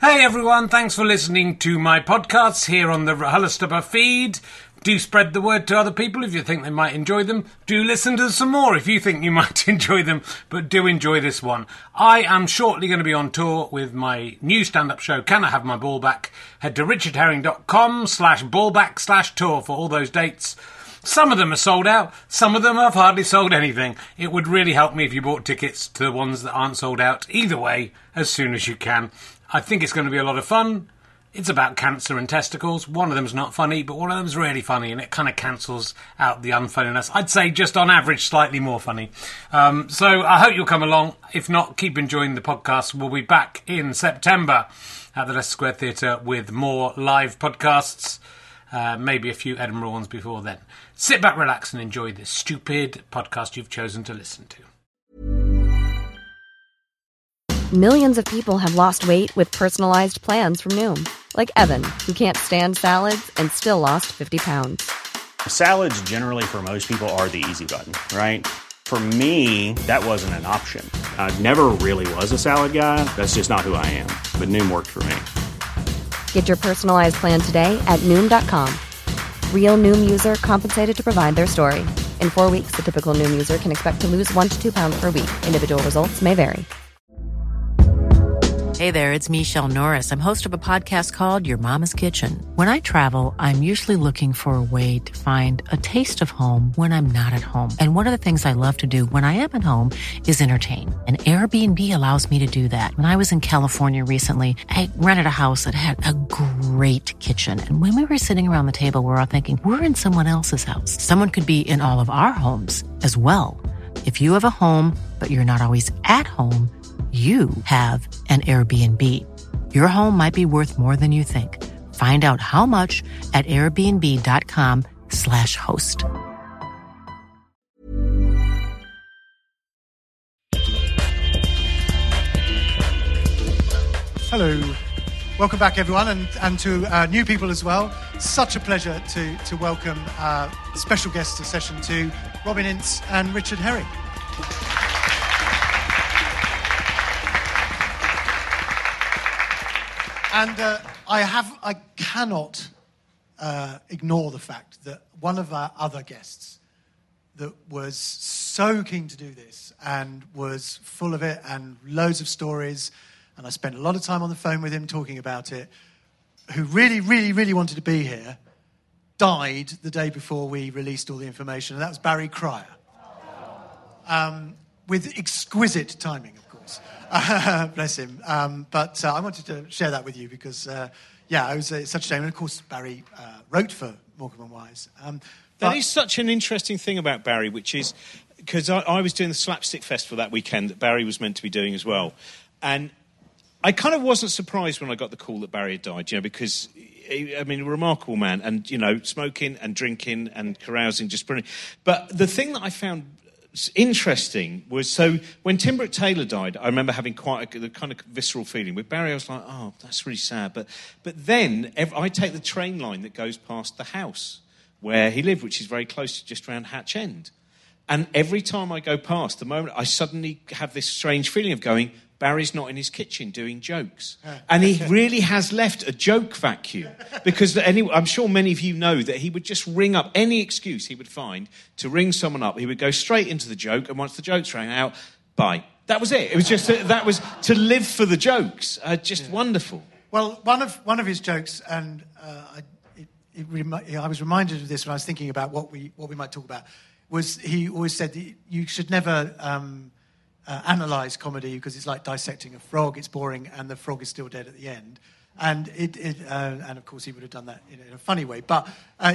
Hey everyone, thanks for listening to my podcasts here on the RHLSTP feed. Do spread the word to other people if you think they might enjoy them. Do listen to some more if you think you might enjoy them, but do enjoy this one. I am shortly going to be on tour with my new stand-up show, Can I Have My Ball Back? Head to richardherring.com/ballback/tour for all those dates. Some of them are sold out, some of them have hardly sold anything. It would really help me if you bought tickets to the ones that aren't sold out. Either way, as soon as you can. I think it's going to be a lot of fun. It's about cancer and testicles. One of them's not funny, but one of them's really funny, and it kind of cancels out the unfunniness. I'd say just on average, slightly more funny. So I hope you'll come along. If not, keep enjoying the podcast. We'll be back in September at the Leicester Square Theatre with more live podcasts. Maybe a few Edinburgh ones before then. Sit back, relax, and enjoy this stupid podcast you've chosen to listen to. Millions of people have lost weight with personalized plans from Noom. Like Evan, who can't stand salads and still lost 50 pounds. Salads generally for most people are the easy button, right? For me, that wasn't an option. I never really was a salad guy. That's just not who I am. But Noom worked for me. Get your personalized plan today at Noom.com. Real Noom user compensated to provide their story. In 4 weeks, the typical Noom user can expect to lose 1 to 2 pounds per week. Individual results may vary. Hey there, it's Michelle Norris. I'm host of a podcast called Your Mama's Kitchen. When I travel, I'm usually looking for a way to find a taste of home when I'm not at home. And one of the things I love to do when I am at home is entertain. And Airbnb allows me to do that. When I was in California recently, I rented a house that had a great kitchen. And when we were sitting around the table, we were all thinking, we're in someone else's house. Someone could be in all of our homes as well. If you have a home, but you're not always at home, you have an Airbnb. Your home might be worth more than you think. Find out how much at airbnb.com/host. Hello. Welcome back, everyone, and to new people as well. Such a pleasure to welcome special guests to Session 2, Robin Ince and Richard Herring. And I cannot ignore the fact that one of our other guests that was so keen to do this and was full of it and loads of stories, and I spent a lot of time on the phone with him talking about it, who really, really, really wanted to be here, died the day before we released all the information, and that was Barry Cryer. With exquisite timing, of course. Bless him. But I wanted to share that with you because, it was such a shame. And, of course, Barry wrote for Morecambe and Wise. That is such an interesting thing about Barry, which is... Because I was doing the Slapstick Festival that weekend that Barry was meant to be doing as well. And I kind of wasn't surprised when I got the call that Barry had died, because... a remarkable man, and, smoking and drinking and carousing, just brilliant. But the thing that I found interesting was, so when Tim Brooke-Taylor died, I remember having quite a kind of visceral feeling. With Barry, I was like, oh, that's really sad. But then I take the train line that goes past the house where he lived, which is very close to just around Hatch End. And every time I go past, the moment I suddenly have this strange feeling of going, Barry's not in his kitchen doing jokes. And he really has left a joke vacuum. Because I'm sure many of you know that he would just ring up any excuse he would find to ring someone up. He would go straight into the joke, and once the jokes rang out, bye. That was it. It was just, that was to live for the jokes. Wonderful. Well, one of his jokes, and I was reminded of this when I was thinking about what we might talk about, was he always said that you should never... analyse comedy because it's like dissecting a frog. It's boring, and the frog is still dead at the end. And and of course he would have done that in a funny way. But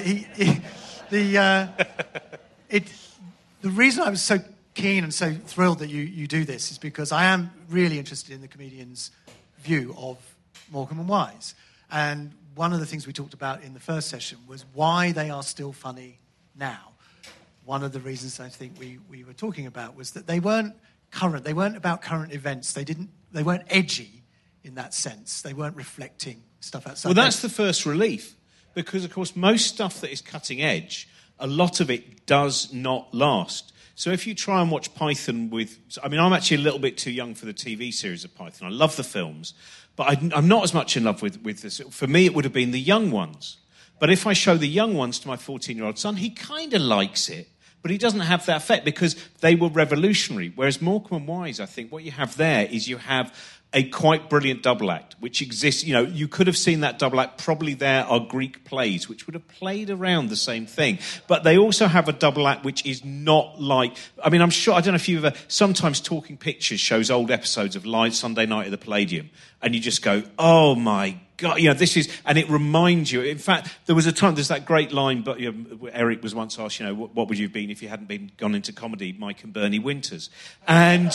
the reason I was so keen and so thrilled that you do this is because I am really interested in the comedian's view of Morecambe and Wise. And one of the things we talked about in the first session was why they are still funny now. One of the reasons I think we were talking about was that they weren't current. They weren't about current events. They weren't edgy in that sense. They weren't reflecting stuff outside. Well, that's the first relief, because, of course, most stuff that is cutting edge, a lot of it does not last. So if you try and watch Python I'm actually a little bit too young for the TV series of Python. I love the films, but I'm not as much in love with this. For me, it would have been the young ones. But if I show the young ones to my 14-year-old son, he kind of likes it, but he doesn't have that effect because they were revolutionary. Whereas Morecambe and Wise, I think, what you have there is you have a quite brilliant double act, which exists. You could have seen that double act. Probably there are Greek plays, which would have played around the same thing. But they also have a double act which is not like... I'm sure... I don't know if you've ever... Sometimes Talking Pictures shows old episodes of Live Sunday Night at the Palladium, and you just go, oh, my God, this is... And it reminds you... In fact, there was a time... There's that great line, but Eric was once asked, what would you have been if you hadn't gone into comedy, Mike and Bernie Winters? And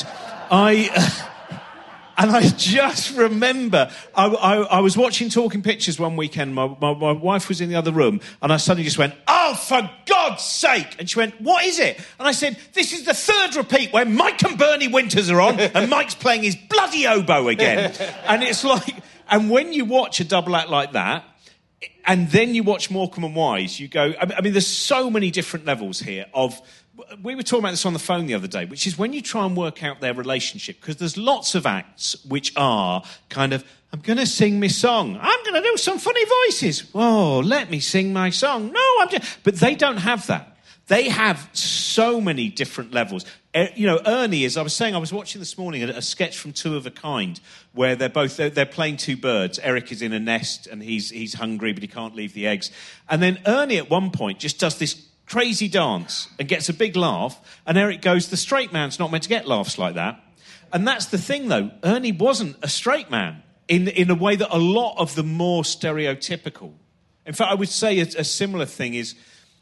And I just remember, I was watching Talking Pictures one weekend. My wife was in the other room, and I suddenly just went, oh, for God's sake! And she went, what is it? And I said, this is the third repeat where Mike and Bernie Winters are on, and Mike's playing his bloody oboe again. And it's like... And when you watch a double act like that, and then you watch Morecambe and Wise, you go... there's so many different levels here of... We were talking about this on the phone the other day, which is when you try and work out their relationship, because there's lots of acts which are kind of, I'm going to sing my song. I'm going to do some funny voices. Oh, let me sing my song. No, But they don't have that. They have so many different levels. Ernie is... I was watching this morning a sketch from Two of a Kind where they're playing two birds. Eric is in a nest and he's hungry, but he can't leave the eggs. And then Ernie at one point just does this crazy dance and gets a big laugh, and Eric goes, the straight man's not meant to get laughs like that. And that's the thing, though. Ernie wasn't a straight man in a way that a lot of the more stereotypical... In fact, I would say a similar thing is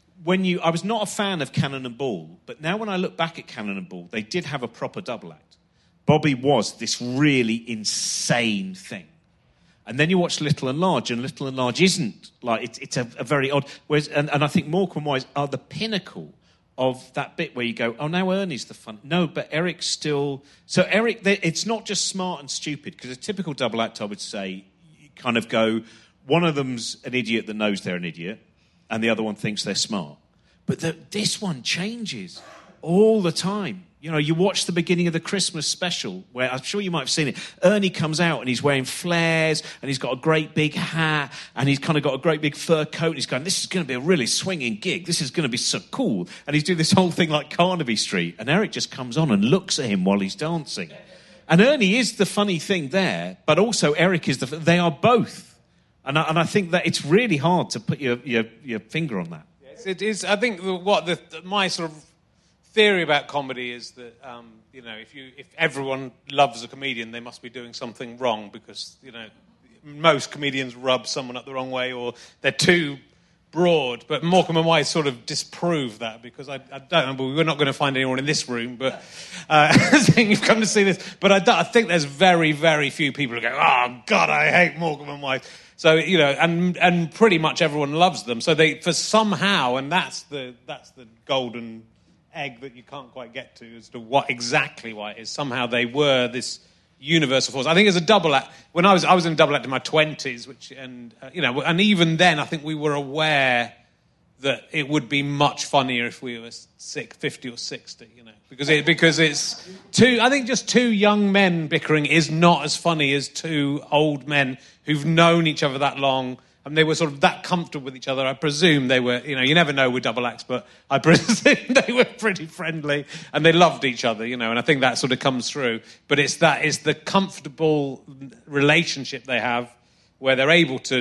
I was not a fan of Cannon and Ball, but now when I look back at Cannon and Ball, they did have a proper double act. Bobby was this really insane thing. And then you watch Little and Large, and Little and Large isn't like... It's a very odd... Whereas, and I think Morecambe and Wise are the pinnacle of that bit where you go, oh, now Ernie's the fun... No, but Eric's still... So Eric, it's not just smart and stupid, because a typical double act, I would say, you kind of go, one of them's an idiot that knows they're an idiot, and the other one thinks they're smart. But this one changes all the time. You watch the beginning of the Christmas special, where I'm sure you might have seen it. Ernie comes out and he's wearing flares, and he's got a great big hat, and he's kind of got a great big fur coat, and he's going, this is going to be a really swinging gig. This is going to be so cool. And he's doing this whole thing like Carnaby Street, and Eric just comes on and looks at him while he's dancing. And Ernie is the funny thing there, but also Eric is they are both. And I think that it's really hard to put your finger on that. Yes, it is. I think my sort of theory about comedy is that if everyone loves a comedian, they must be doing something wrong, because most comedians rub someone up the wrong way, or they're too broad. But Morecambe and Wise sort of disprove that, because I don't know, but we're not going to find anyone in this room, but saying you've come to see this. But I think there's very, very few people who go, oh God, I hate Morecambe and Wise. So and pretty much everyone loves them. So somehow, and that's the golden egg that you can't quite get to as to why it is. Somehow they were this universal force. I think as a double act, when I was in a double act in my 20s, and even then I think we were aware that it would be much funnier if we were 50 or 60, because it's just two young men bickering is not as funny as two old men who've known each other that long. And they were sort of that comfortable with each other. I presume they were, you never know with double acts, but I presume they were pretty friendly and they loved each other, and I think that sort of comes through. But it's the comfortable relationship they have where they're able to,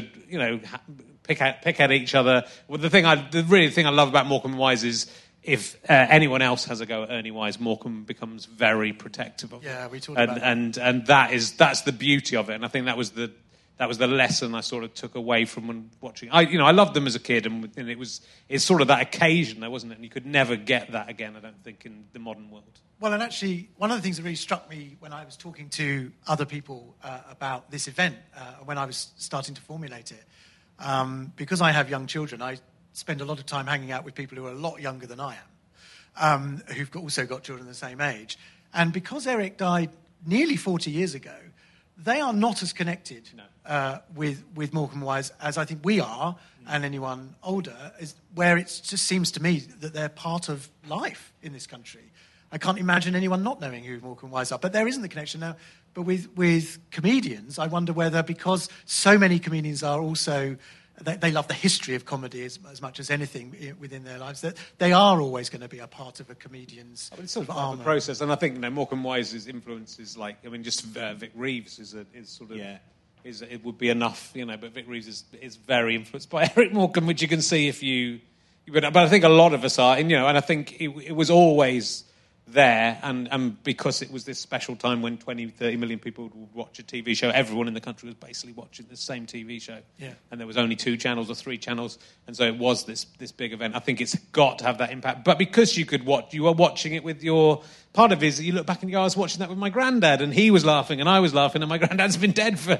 pick at each other. Well, the thing I love about Morecambe and Wise is if anyone else has a go at Ernie Wise, Morecambe becomes very protective of him. Yeah, we talked about that. And that's the beauty of it. And I think that was the lesson I sort of took away from when watching. I loved them as a kid, and it's sort of that occasion, though, wasn't it? And you could never get that again, I don't think, in the modern world. Well, and actually, one of the things that really struck me when I was talking to other people about this event, when I was starting to formulate it, because I have young children, I spend a lot of time hanging out with people who are a lot younger than I am, who've also got children the same age. And because Eric died nearly 40 years ago, they are not as connected with Morecambe Wise as I think we are, and anyone older, is where it just seems to me that they're part of life in this country. I can't imagine anyone not knowing who Morecambe Wise are, but there isn't the connection now. But with comedians, I wonder whether, because so many comedians are also, they love the history of comedy as much as anything within their lives, that they are always going to be a part of a comedian's It's all sort of part of armour. the process, and I think Morecambe Wise's influence is just Vic Reeves is sort of it would be enough, But Vic Reeves is very influenced by Eric Morecambe, which you can see if you. But I think a lot of us are, and I think it was always there, and because it was this special time when 20, 30 million people would watch a TV show, everyone in the country was basically watching the same TV show. Yeah. And there was only 2 channels or 3 channels, and so it was this big event. I think it's got to have that impact. But because you were watching it with your... Part of it is that you look back and you go, I was watching that with my granddad, and he was laughing, and I was laughing, and my granddad's been dead for,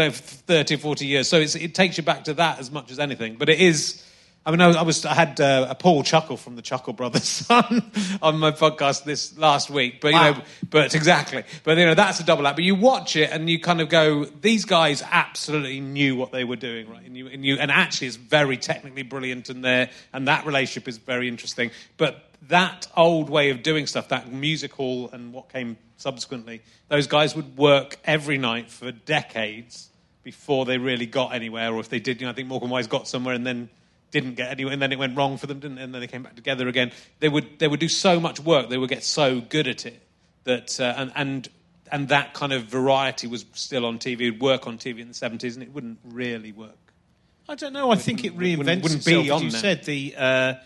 30, 40 years. So it takes you back to that as much as anything. But it is... I had a Paul Chuckle from the Chuckle Brothers on my podcast this last week, but exactly. But that's a double act. But you watch it and you kind of go, these guys absolutely knew what they were doing, right? And actually, it's very technically brilliant, and that relationship is very interesting. But that old way of doing stuff, that music hall and what came subsequently, those guys would work every night for decades before they really got anywhere, or if they did, I think Morecambe Wise got somewhere and then didn't get anywhere, and then it went wrong for them, and then they came back together again. They would do so much work, they would get so good at it that and that kind of variety was still on TV. It would work on TV in the 70s, and it wouldn't really work. I don't know. I think it reinvents wouldn't itself. be As on you there. said,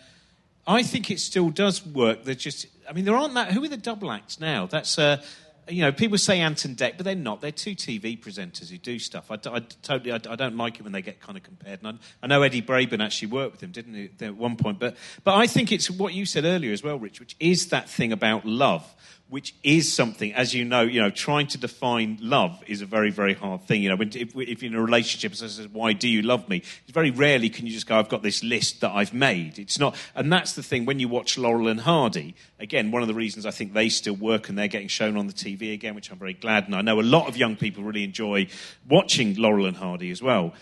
I think it still does work. They're just... I mean, there aren't that... Who are the double acts now? That's... people say Anton Deck, but they're not. They're 2 TV presenters who do stuff. I don't like it when they get kind of compared. And I know Eddie Braben actually worked with him, didn't he, at one point? But I think it's what you said earlier as well, Rich, which is that thing about love, which is something, as trying to define love is a very, very hard thing. If you're in a relationship, someone says, why do you love me? It's very rarely can you just go, I've got this list that I've made. It's not, and that's the thing, when you watch Laurel and Hardy, again, one of the reasons I think they still work and they're getting shown on the TV again, which I'm very glad, and I know a lot of young people really enjoy watching Laurel and Hardy as well.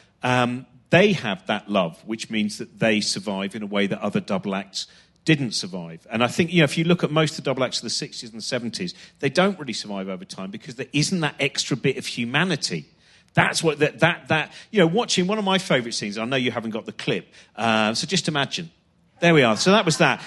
They have that love, which means that they survive in a way that other double acts didn't survive. And I think, if you look at most of the double acts of the 60s and the 70s, they don't really survive over time because there isn't that extra bit of humanity. That's what watching one of my favourite scenes, I know you haven't got the clip, so just imagine. There we are. So that was that.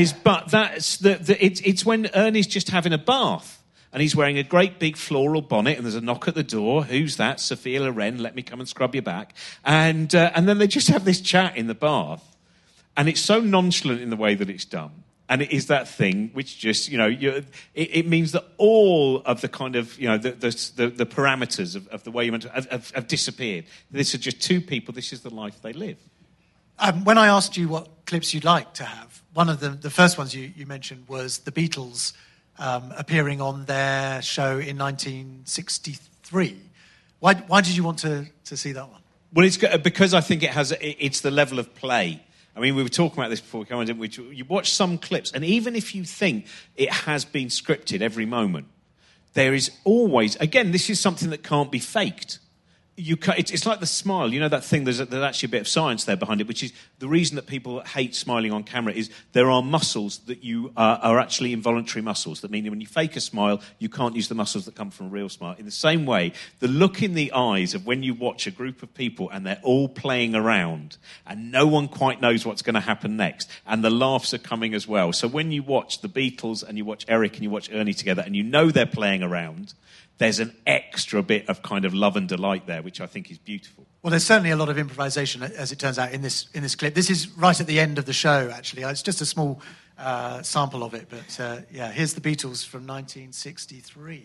It's when Ernie's just having a bath and he's wearing a great big floral bonnet and there's a knock at the door. Who's that? Sophia Loren, let me come and scrub your back. And then they just have this chat in the bath. And it's so nonchalant in the way that it's done. And it is that thing which just, it means that all of the kind of, the parameters of the way you meant to have disappeared. This are just 2 people. This is the life they live. When I asked you what clips you'd like to have, one of the first ones you mentioned was the Beatles appearing on their show in 1963. Why did you want to see that one? Well, it's because I think it's the level of play. I mean, we were talking about this before we came on, didn't we? You watch some clips, and even if you think it has been scripted every moment, there is always... Again, this is something that can't be faked. It's like the smile. That thing, there's actually a bit of science there behind it, which is the reason that people hate smiling on camera is there are muscles that are actually involuntary muscles. That mean when you fake a smile, you can't use the muscles that come from a real smile. In the same way, the look in the eyes of when you watch a group of people and they're all playing around and no one quite knows what's going to happen next, and the laughs are coming as well. So when you watch the Beatles and you watch Eric and you watch Ernie together and you know they're playing around, there's an extra bit of kind of love and delight there, which I think is beautiful. Well, there's certainly a lot of improvisation, as it turns out, in this clip. This is right at the end of the show, actually. It's just a small sample of it, but here's the Beatles from 1963.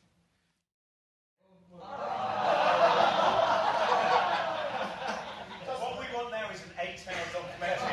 What we want now is an 8-hour documentary.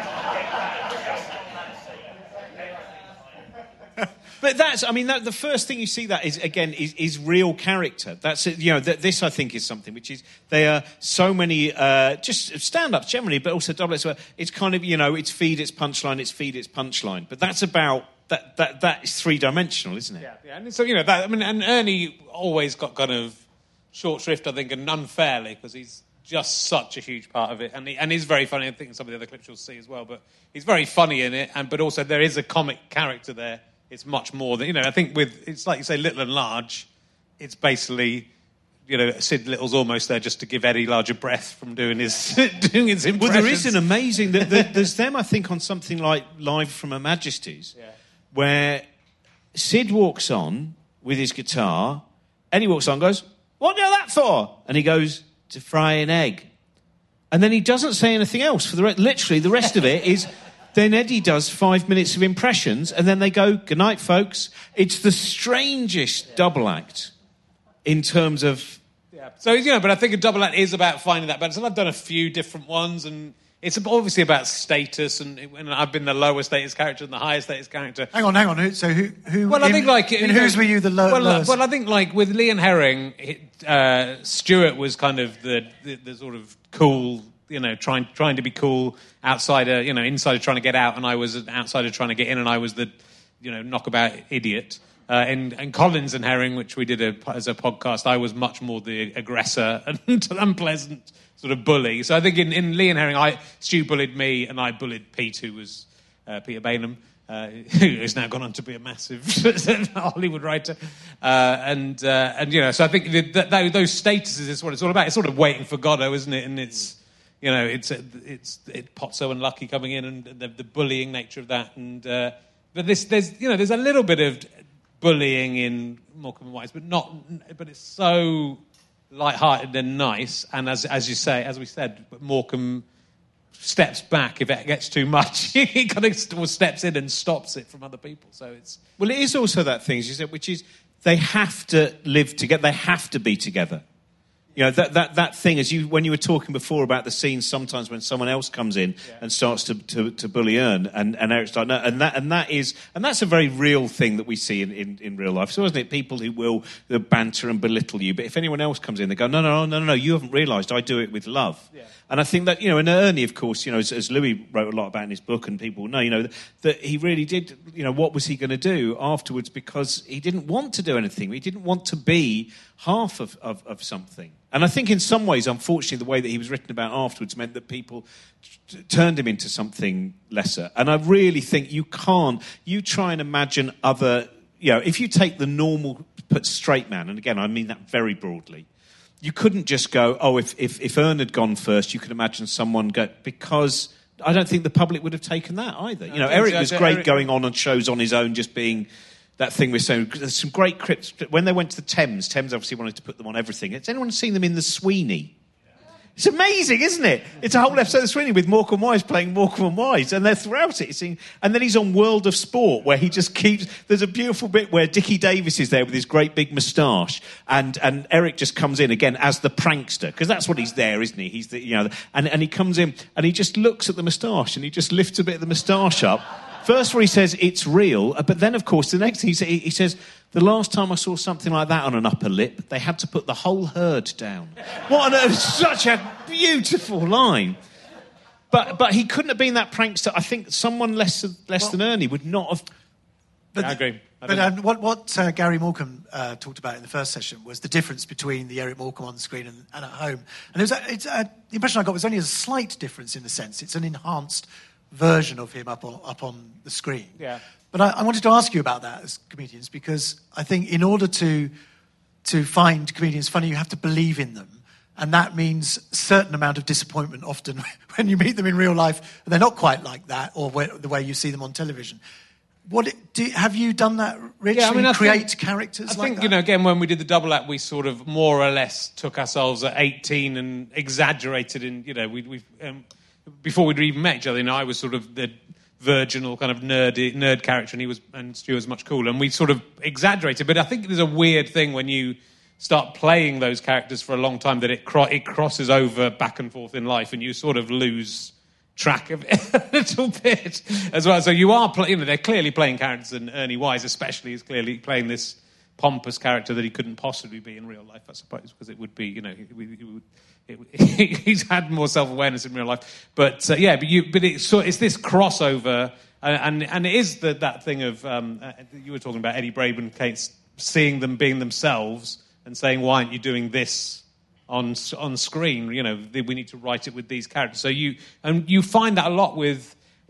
But the first thing you see that is real character. That's it. This I think is something which is there are so many just stand-ups generally, but also double-acts where it's kind of it's feed, it's punchline, it's feed, it's punchline. But that's about that is 3-dimensional, isn't it? Yeah. And so and Ernie always got kind of short shrift, I think, and unfairly, because he's just such a huge part of it, and he's very funny. I think some of the other clips you'll see as well, but he's very funny in it, but also there is a comic character there. It's much more than, I think it's like you say, Little and Large, it's basically, Sid Little's almost there just to give Eddie Large a breath from doing his impressions. Well, there is an amazing... there's them, I think, on something like Live from Her Majesty's, where Sid walks on with his guitar, Eddie walks on and goes, "What do you do that for?" And he goes, "To fry an egg." And then he doesn't say anything else. Literally, the rest of it is... Then Eddie does 5 minutes of impressions, and then they go, "Good night, folks." It's the strangest double act in terms of... Yeah. So, but I think a double act is about finding that balance. And I've done a few different ones, and it's obviously about status, and I've been the lower status character and the higher status character. Hang on. So who? Well, I think whose were you the lowest? Well, I think with Lee and Herring, Stuart was kind of the sort of cool, trying to be cool outsider, insider trying to get out, and I was an outsider trying to get in, and I was the, knockabout idiot. And Collins and Herring, which we did as a podcast, I was much more the aggressor and unpleasant sort of bully. So I think in Lee and Herring, Stu bullied me, and I bullied Pete, who was Peter Bainham, who has now gone on to be a massive Hollywood writer. So I think those statuses is what it's all about. It's sort of waiting for Godot, isn't it? And it's it's Potso and Lucky coming in, and the bullying nature of that. And but there's a little bit of bullying in Morecambe and Wise, but it's so light-hearted and nice. And as you say, as we said, Morecambe steps back if it gets too much. He kind of steps in and stops it from other people. So it's... Well, it is also that thing, as you said, which is they have to live together. They have to be together. That thing, when you were talking before about the scenes sometimes when someone else comes in and starts to bully Ern, and Eric's like, no, and that's a very real thing that we see in real life. So isn't it, people who will banter and belittle you, but if anyone else comes in, they go, no, you haven't realised I do it with love. Yeah. And I think that, and Ernie, of course, as Louis wrote a lot about in his book, and people know, that he really did, what was he going to do afterwards, because he didn't want to do anything. He didn't want to be half of something. And I think in some ways, unfortunately, the way that he was written about afterwards meant that people turned him into something lesser. And I really think you try and imagine other, if you take the normal straight man, and again, I mean that very broadly, you couldn't just go, if Ern had gone first, you could imagine someone go, because I don't think the public would have taken that either. Eric was great going on shows on his own, just being... That thing we're saying, there's some great clips. When they went to the Thames obviously wanted to put them on everything. Has anyone seen them in The Sweeney? It's amazing, isn't it? It's a whole episode of The Sweeney with Morecambe Wise playing Morecambe and Wise, and they're throughout it. And then he's on World of Sport, where he just keeps... There's a beautiful bit where Dickie Davis is there with his great big moustache, and Eric just comes in again as the prankster, because that's what he's there, isn't he? He's the, and he comes in, and he just looks at the moustache, and he just lifts a bit of the moustache up. First where he says it's real, but then, of course, the next thing he says, the last time I saw something like that on an upper lip, they had to put the whole herd down. What on earth? Such a beautiful line. But he couldn't have been that prankster. I think someone less than Ernie would not have... I agree. But what Gary Morecambe talked about in the first session was the difference between the Eric Morecambe on the screen and at home. And the impression I got was only a slight difference in the sense. It's an enhanced version of him up on the screen. Yeah. But I wanted to ask you about that as comedians, because I think in order to find comedians funny, you have to believe in them. And that means a certain amount of disappointment often when you meet them in real life. And they're not quite like that, or the way you see them on television. Have you done that, Rich? Yeah, create characters like that? I think, again, when we did the double act, we sort of more or less took ourselves at 18 and exaggerated in, before we'd even met each other, I was sort of the virginal kind of nerd character, and Stu was much cooler, and we sort of exaggerated. But I think there's a weird thing when you start playing those characters for a long time that it crosses over back and forth in life, and you sort of lose track of it a little bit as well. So you are, they're clearly playing characters, and Ernie Wise especially is clearly playing this pompous character that he couldn't possibly be in real life, I suppose, because it would be, he's had more self-awareness in real life. But it's this crossover, and it is that thing of you were talking about Eddie Braben, Kate, seeing them being themselves and saying, why aren't you doing this on screen? You know, we need to write it with these characters. So you find that a lot with,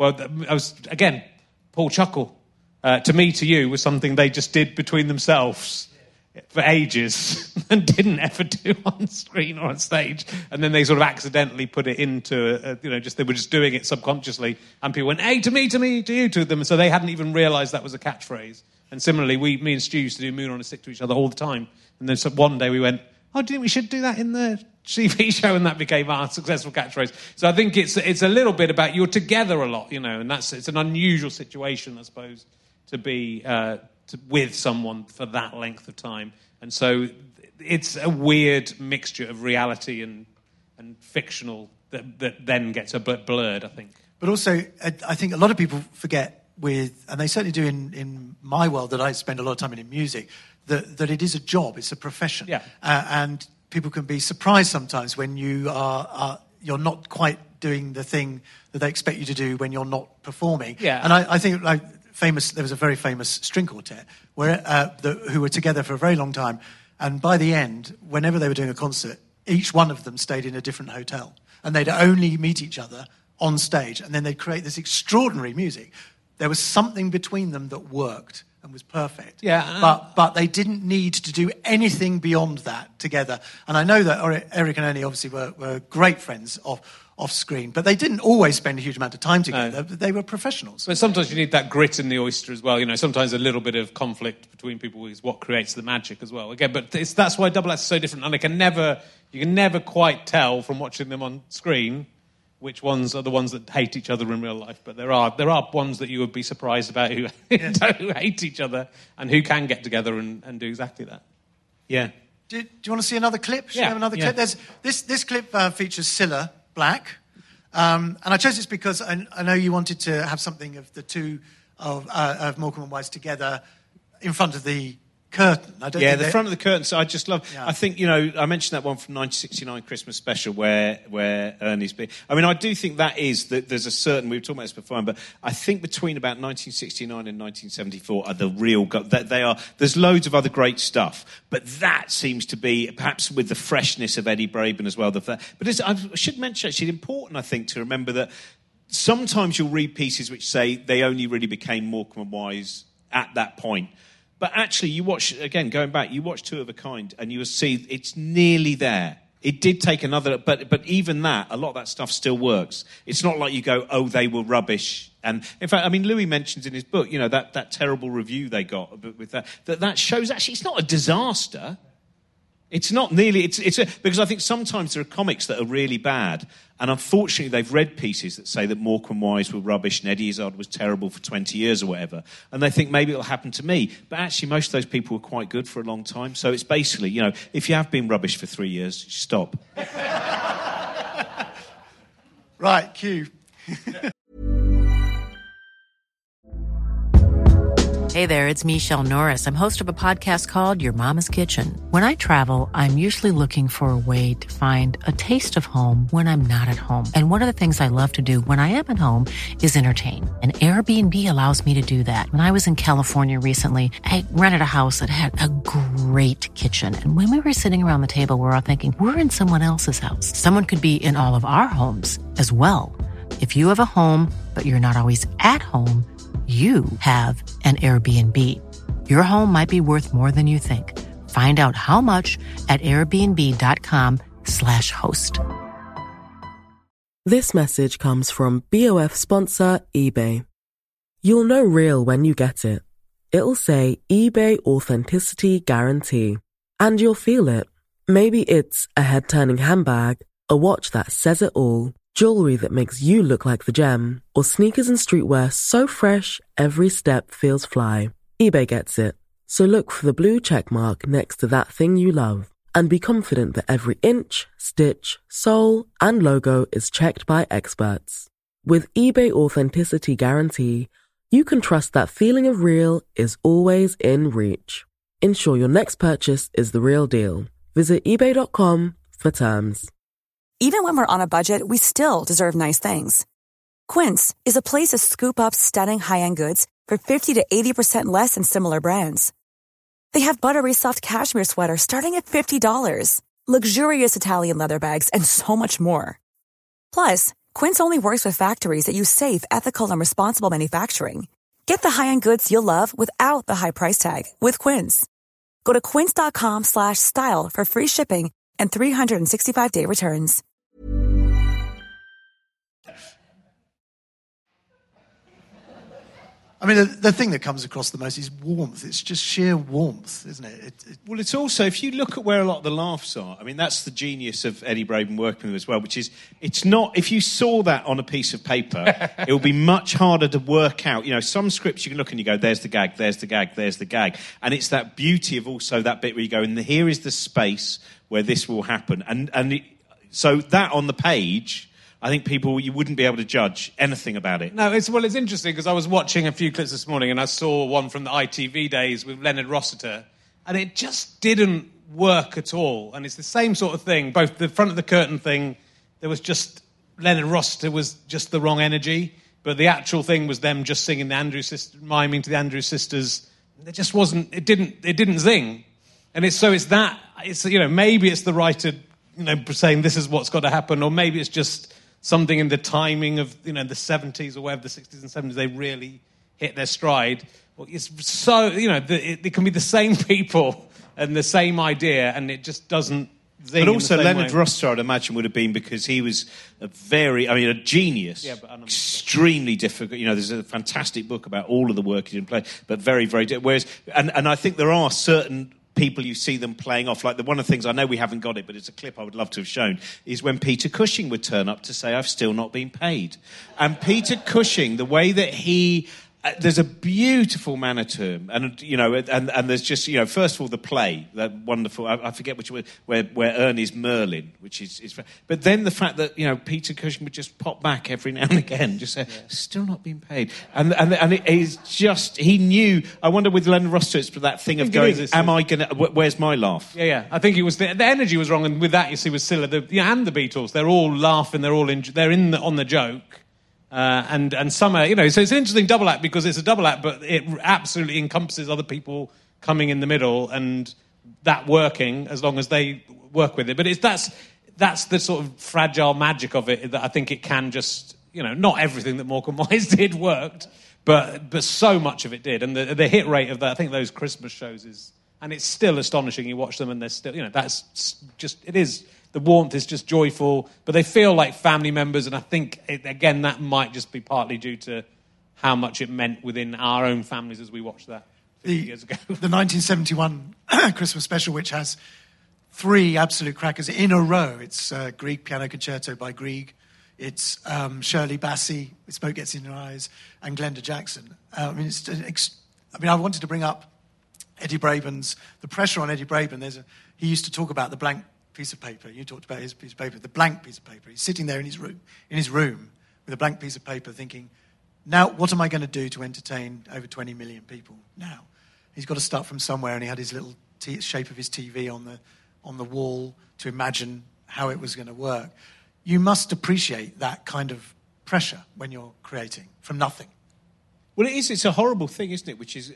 Paul Chuckle, To Me, To You was something they just did between themselves for ages and didn't ever do on screen or on stage. And then they sort of accidentally put it into, they were just doing it subconsciously. And people went, hey, to me, to you, to them. So they hadn't even realised that was a catchphrase. And similarly, me and Stu used to do Moon on a Stick to each other all the time. And then one day we went, do you think we should do that in the TV show? And that became our successful catchphrase. So I think it's a little bit about you're together a lot, and it's an unusual situation, I suppose, to be with someone for that length of time. And so it's a weird mixture of reality and fictional that then gets a bit blurred, I think. But also, I think a lot of people forget and they certainly do in my world that I spend a lot of time in music, that it is a job, it's a profession. Yeah. And people can be surprised sometimes when you're not quite doing the thing that they expect you to do when you're not performing. Yeah. And I think there was a very famous string quartet who were together for a very long time, and by the end, whenever they were doing a concert, each one of them stayed in a different hotel, and they'd only meet each other on stage, and then they'd create this extraordinary music. There was something between them that worked and was perfect. Yeah. But they didn't need to do anything beyond that together. And I know that Eric and Ernie obviously were great friends off screen, but they didn't always spend a huge amount of time together. No. They were professionals. But sometimes you need that grit in the oyster as well. Sometimes a little bit of conflict between people is what creates the magic as well. Again, but that's why Double S is so different. And you can never quite tell from watching them on screen which ones are the ones that hate each other in real life. But there are ones that you would be surprised about who hate each other and who can get together and do exactly that. Yeah. Do you want to see another clip? Should we have another clip? There's this clip features Cilla Black. And I chose this because I know you wanted to have something of the two of Morecambe and Wise together in front of the curtain. The front of the curtain. So I just love. Yeah. I think I mentioned that one from 1969 Christmas special where Ernie's been. I mean, I do think that is that there's a certain. We were talking about this before, but I think between about 1969 and 1974 are the real. They are. There's loads of other great stuff, but that seems to be perhaps with the freshness of Eddie Braben as well. But I should mention actually, it's important I think to remember that sometimes you'll read pieces which say they only really became Morecambe and Wise at that point. But actually, you watch, again, going back, you watch Two of a Kind and you will see it's nearly there. It did take another, but even that, a lot of that stuff still works. It's not like you go, oh, they were rubbish. And in fact, I mean, Louis mentions in his book, that terrible review they got with that shows actually it's not a disaster. It's not nearly, because I think sometimes there are comics that are really bad, and unfortunately they've read pieces that say that Morecambe Wise were rubbish and Eddie Izzard was terrible for 20 years or whatever, and they think maybe it'll happen to me. But actually most of those people were quite good for a long time. So it's basically, if you have been rubbish for 3 years, stop. Right, cue. Hey there, it's Michelle Norris. I'm host of a podcast called Your Mama's Kitchen. When I travel, I'm usually looking for a way to find a taste of home when I'm not at home. And one of the things I love to do when I am at home is entertain. And Airbnb allows me to do that. When I was in California recently, I rented a house that had a great kitchen. And when we were sitting around the table, we were all thinking, we're in someone else's house. Someone could be in all of our homes as well. If you have a home, but you're not always at home, you have an Airbnb. Your home might be worth more than you think. Find out how much at airbnb.com/host. This message comes from BOF sponsor eBay. You'll know real when you get it. It'll say eBay Authenticity Guarantee. And you'll feel it. Maybe it's a head-turning handbag, a watch that says it all, jewelry that makes you look like the gem, or sneakers and streetwear so fresh, every step feels fly. eBay gets it. So look for the blue check mark next to that thing you love, and be confident that every inch, stitch, sole, and logo is checked by experts. With eBay Authenticity Guarantee, you can trust that feeling of real is always in reach. Ensure your next purchase is the real deal. Visit ebay.com for terms. Even when we're on a budget, we still deserve nice things. Quince is a place to scoop up stunning high-end goods for 50 to 80% less than similar brands. They have buttery soft cashmere sweaters starting at $50, luxurious Italian leather bags, and so much more. Plus, Quince only works with factories that use safe, ethical, and responsible manufacturing. Get the high-end goods you'll love without the high price tag with Quince. Go to quince.com/style for free shipping and 365-day returns. I mean, the thing that comes across the most is warmth. It's just sheer warmth, isn't it? Well, it's also, if you look at where a lot of the laughs are, I mean, that's the genius of Eddie Braben working with as well, which is, it's not, if you saw that on a piece of paper, it would be much harder to work out. You know, some scripts you can look and you go, there's the gag, there's the gag, there's the gag. And it's that beauty of also that bit where you go, and here is the space where this will happen. So that on the page, I think you wouldn't be able to judge anything about it. No, it's interesting because I was watching a few clips this morning and I saw one from the ITV days with Leonard Rossiter, and it just didn't work at all. And it's the same sort of thing. Both the front of the curtain thing, there was just Leonard Rossiter was just the wrong energy, but the actual thing was them just singing miming to the Andrews Sisters. It just wasn't. It didn't zing, and it's maybe it's the writer saying this is what's got to happen, or maybe it's just something in the timing of, the 70s or whatever, the 60s and 70s, they really hit their stride. Well, it's so, it can be the same people and the same idea, and it just doesn't zing. But also, Leonard way. Rossiter, I'd imagine, would have been because he was a genius. Yeah, but extremely difficult. There's a fantastic book about all of the work he did play, but very, very difficult. Whereas, and I think there are certain people you see them playing off, like one of the things, I know we haven't got it, but it's a clip I would love to have shown, is when Peter Cushing would turn up to say, I've still not been paid. And Peter Cushing, the way that he... there's a beautiful manner to him, and and there's just first of all the play, that wonderful, I forget which one, where Ernie's Merlin, which is, but then the fact that Peter Cushing would just pop back every now and again, just say still not being paid, and it is just, he knew. I wonder with Leonard Rossiter, it's that thing of going, where's my laugh? Yeah. I think it was the energy was wrong, and with that you see with Scylla and the Beatles, they're all laughing, they're all on the joke. And some are, so it's an interesting double act because it's a double act, but it absolutely encompasses other people coming in the middle and that working as long as they work with it. But that's the sort of fragile magic of it, that I think it can just, not everything that Morecambe Wise did worked, but so much of it did. And the hit rate of that, I think those Christmas shows is, and it's still astonishing. You watch them and they're still, that's just, it is. The warmth is just joyful, but they feel like family members, and I think, again, that might just be partly due to how much it meant within our own families as we watched that 50 years ago. The 1971 Christmas special, which has 3 absolute crackers in a row. It's Grieg Piano Concerto by Grieg. It's Shirley Bassey, Smoke Gets in Your Eyes, and Glenda Jackson. I wanted to bring up Eddie Braben's, the pressure on Eddie Braben. He used to talk about the blank piece of paper. You talked about his piece of paper, the blank piece of paper. He's sitting there in his room with a blank piece of paper thinking, now what am I going to do to entertain over 20 million people now? He's got to start from somewhere, and he had his little shape of his TV on the wall to imagine how it was going to work. You must appreciate that kind of pressure when you're creating from nothing. Well, it is. It's a horrible thing, isn't it? Which is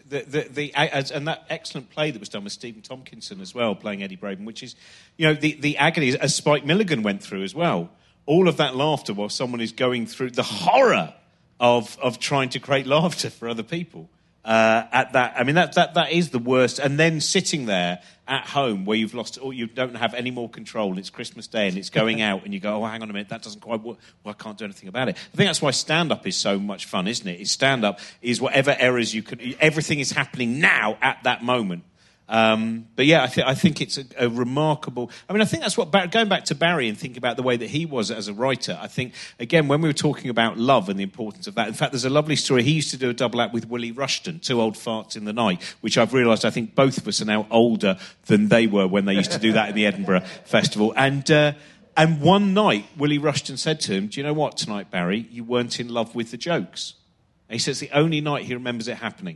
and that excellent play that was done with Stephen Tompkinson as well, playing Eddie Braben, which is, the agony, as Spike Milligan went through as well. All of that laughter while someone is going through the horror of trying to create laughter for other people. At that, I mean, that is the worst. And then sitting there at home where you've lost, or you don't have any more control. It's Christmas Day and it's going out, and you go, oh, hang on a minute, that doesn't quite work. Well, I can't do anything about it. I think that's why stand-up is so much fun, isn't it? Stand-up is whatever errors you could. Everything is happening now at that moment. But yeah, I think it's a remarkable... I mean, I think that's what... Going back to Barry and thinking about the way that he was as a writer, I think, again, when we were talking about love and the importance of that, in fact, there's a lovely story. He used to do a double act with Willie Rushton, Two Old Farts in the Night, which I've realised I think both of us are now older than they were when they used to do that in the Edinburgh Festival. And one night, Willie Rushton said to him, do you know what, tonight, Barry, you weren't in love with the jokes. And he says the only night he remembers it happening.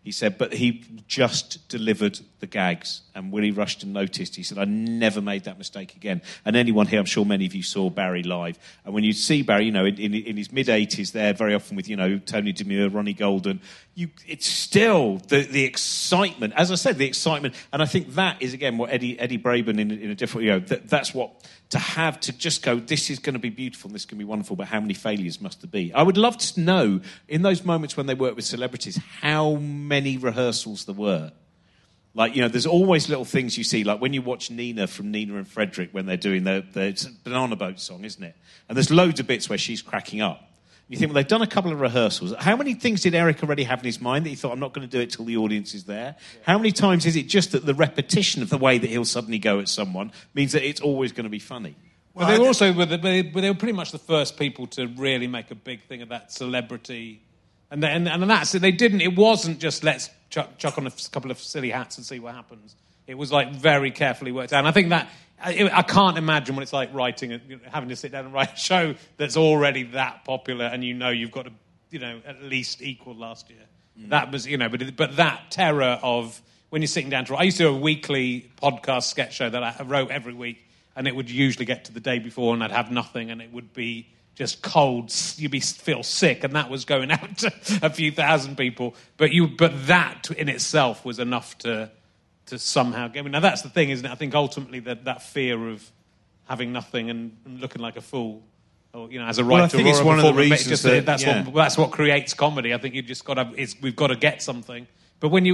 He said, but he just delivered the gags, and Willie Rushton noticed. He said, I never made that mistake again. And anyone here, I'm sure many of you saw Barry live. And when you see Barry, in his mid-80s there, very often with, Tony Demure, Ronnie Golden, it's still the excitement. As I said, the excitement. And I think that is, again, what Eddie Braben in a different... that's what... To just go, this is going to be beautiful, this is going to be wonderful, but how many failures must there be? I would love to know, in those moments when they work with celebrities, how many rehearsals there were. Like, there's always little things you see, like when you watch Nina from Nina and Frederick when they're doing the Banana Boat song, isn't it? And there's loads of bits where she's cracking up. You think, well, they've done a couple of rehearsals. How many things did Eric already have in his mind that he thought, I'm not going to do it till the audience is there? Yeah. How many times is it just that the repetition of the way that he'll suddenly go at someone means that it's always going to be funny? Well, they were also they were pretty much the first people to really make a big thing of that celebrity, and that's it. They didn't. It wasn't just let's chuck on a couple of silly hats and see what happens. It was like very carefully worked out. And I think that I can't imagine what it's like having to sit down and write a show that's already that popular, and you've got to at least equal last year. That was but that terror of when you're sitting down to. I used to do a weekly podcast sketch show that I wrote every week. And it would usually get to the day before and I'd have nothing and it would be just cold. You'd feel sick, and that was going out to a few thousand people. But that in itself was enough to somehow get me. Now, that's the thing, isn't it? I think ultimately that fear of having nothing and looking like a fool, or, as a writer, I think it's one of the reasons that's what creates comedy. I think you just we've got to get something. But when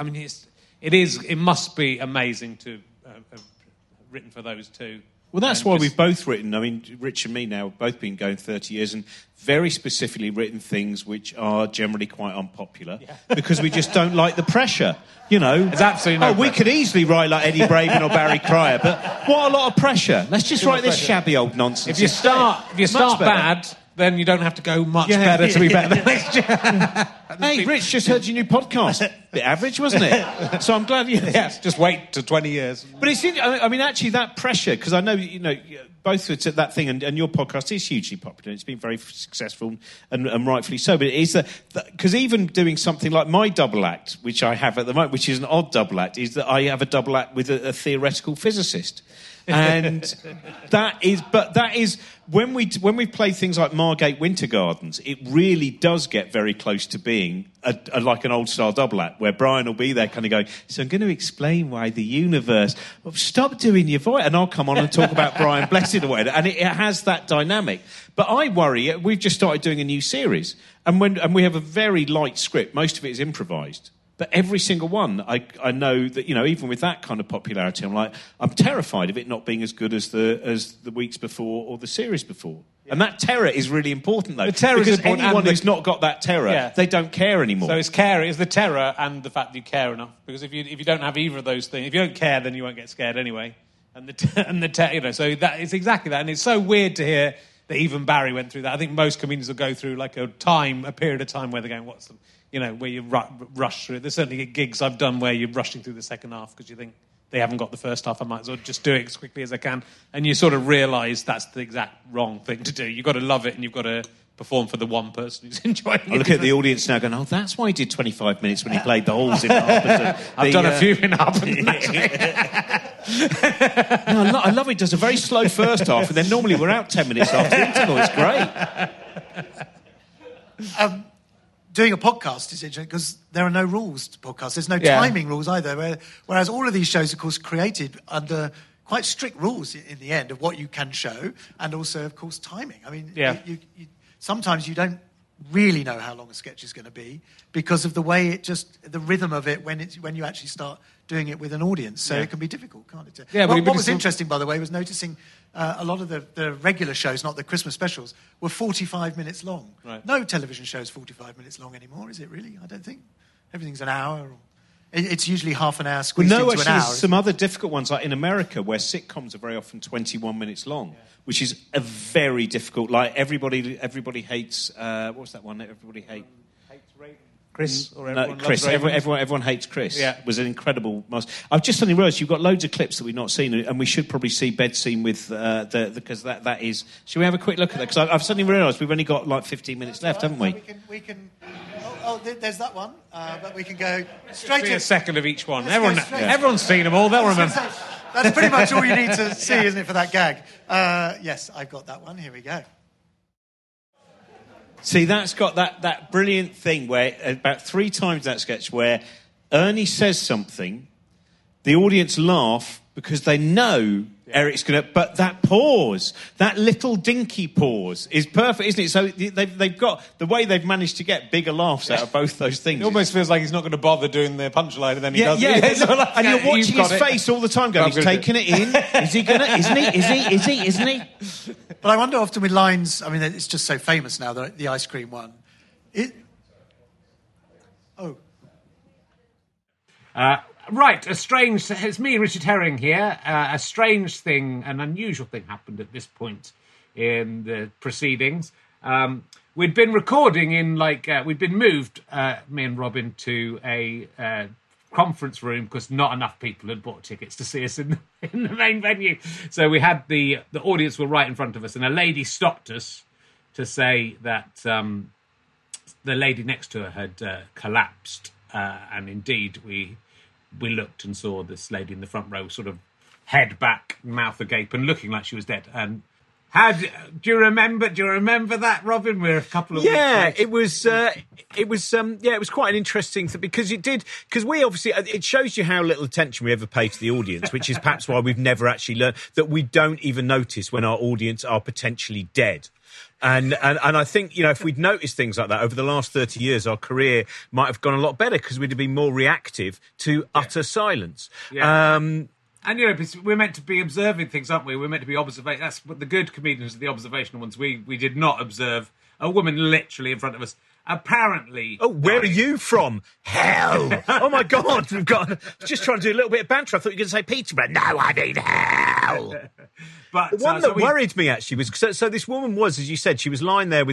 it must be amazing to have written for those two. Well, that's why we've both written. I mean, Rich and me now have both been going 30 years and very specifically written things which are generally quite unpopular because we just don't like the pressure. There's absolutely no pressure. We could easily write like Eddie Braben or Barry Cryer, but what a lot of pressure. Let's just write this shabby old nonsense. If you start bad, then you don't have to go much better to be better than next year. Hey, Rich, just heard your new podcast. Bit average, wasn't it? So I'm glad you... Yes, just wait to 20 years. But it's... actually, that pressure, because I know, both it's that thing, and your podcast is hugely popular. It's been very successful, and rightfully so. But it is because even doing something like my double act, which I have at the moment, which is an odd double act, is that I have a double act with a theoretical physicist. And that is when we play things like Margate Winter Gardens, it really does get very close to being like an old style double act where Brian will be there kind of going, so I'm going to explain why the universe, stop doing your voice, and I'll come on and talk about Brian Blessed or whatever, and it has that dynamic. But I worry, we've just started doing a new series, and we have a very light script, most of it is improvised. But every single one, I know that, even with that kind of popularity, I'm terrified of it not being as good as the weeks before or the series before. Yeah. And that terror is really important, though. The terror is important. Anyone who's not got that terror, they don't care anymore. So it's the terror and the fact that you care enough. Because if you don't have either of those things, if you don't care, then you won't get scared anyway. So that it's exactly that. And it's so weird to hear that even Barry went through that. I think most comedians will go through like a period of time where they're going, what's the... where you rush through it. There's certainly gigs I've done where you're rushing through the second half because you think they haven't got the first half. I might as well just do it as quickly as I can. And you sort of realise that's the exact wrong thing to do. You've got to love it and you've got to perform for the one person who's enjoying it. I look at the audience now going, that's why he did 25 minutes when he played the halls in Harpenden. I've done a few in Harpenden, No, I love it. It does a very slow first half and then normally we're out 10 minutes after the interval. It's great. Doing a podcast is interesting because there are no rules to podcasts. There's no timing rules either. Whereas all of these shows, of course, created under quite strict rules in the end of what you can show and also, of course, timing. I mean, sometimes you don't really know how long a sketch is going to be because of the way the rhythm of it when you actually start doing it with an audience. So it can be difficult, can't it? Yeah, what was interesting, by the way, was noticing a lot of the regular shows, not the Christmas specials, were 45 minutes long. Right. No television show is 45 minutes long anymore, is it really? I don't think. Everything's an hour. It's usually half an hour squeezed into an hour. There's some other difficult ones, like in America, where sitcoms are very often 21 minutes long, which is a very difficult... Like, everybody hates... what was that one? Everybody hates... Chris? Or Chris. Everyone hates Chris. Yeah. It was an incredible... I've just suddenly realised you've got loads of clips that we've not seen, and we should probably see Bed Scene with... because that is... Should we have a quick look at that? Because I've suddenly realised we've only got like 15 minutes left, haven't we? We can there's that one. But we can go straight Be to a second of each one. Let's go straight- Everyone's seen them all. They'll remember. That's pretty much all you need to see, isn't it, for that gag? Yes, I've got that one. Here we go. See, that's got that brilliant thing where about 3 times that sketch where Ernie says something, the audience laugh because they know Eric's going to... But that pause, that little dinky pause is perfect, isn't it? So they've got... The way they've managed to get bigger laughs out of both those things. It almost feels like he's not going to bother doing the punchline, and then he does. Yeah, So like, and you're watching you've got his it. face all the time going, he's taking it in. Is he going to... Isn't he? Isn't he? But I wonder often with lines, I mean, it's just so famous now, the ice cream one. Right, it's me, Richard Herring here. A strange thing, an unusual thing happened at this point in the proceedings. We'd been recording we'd been moved, me and Robin, to a conference room because not enough people had bought tickets to see us in the main venue. So we had the audience were right in front of us, and a lady stopped us to say that the lady next to her had collapsed, and indeed we looked and saw this lady in the front row sort of head back, mouth agape, and looking like she was dead. And do you remember that, Robin? We're a couple of weeks late. It was quite an interesting thing because we obviously, it shows you how little attention we ever pay to the audience, which is perhaps why we've never actually learned that we don't even notice when our audience are potentially dead. And I think, if we'd noticed things like that over the last 30 years, our career might have gone a lot better because we'd have been more reactive to utter silence. Yeah. And, we're meant to be observing things, aren't we? We're meant to be observing. That's what the good comedians are, the observational ones. We did not observe a woman literally in front of us. Apparently... Oh, where are you from? Hell! Oh, my God. Just trying to do a little bit of banter. I thought you were going to say Peterborough. No, I mean hell! But the one that worried me, actually, was... So this woman was, as you said, she was lying there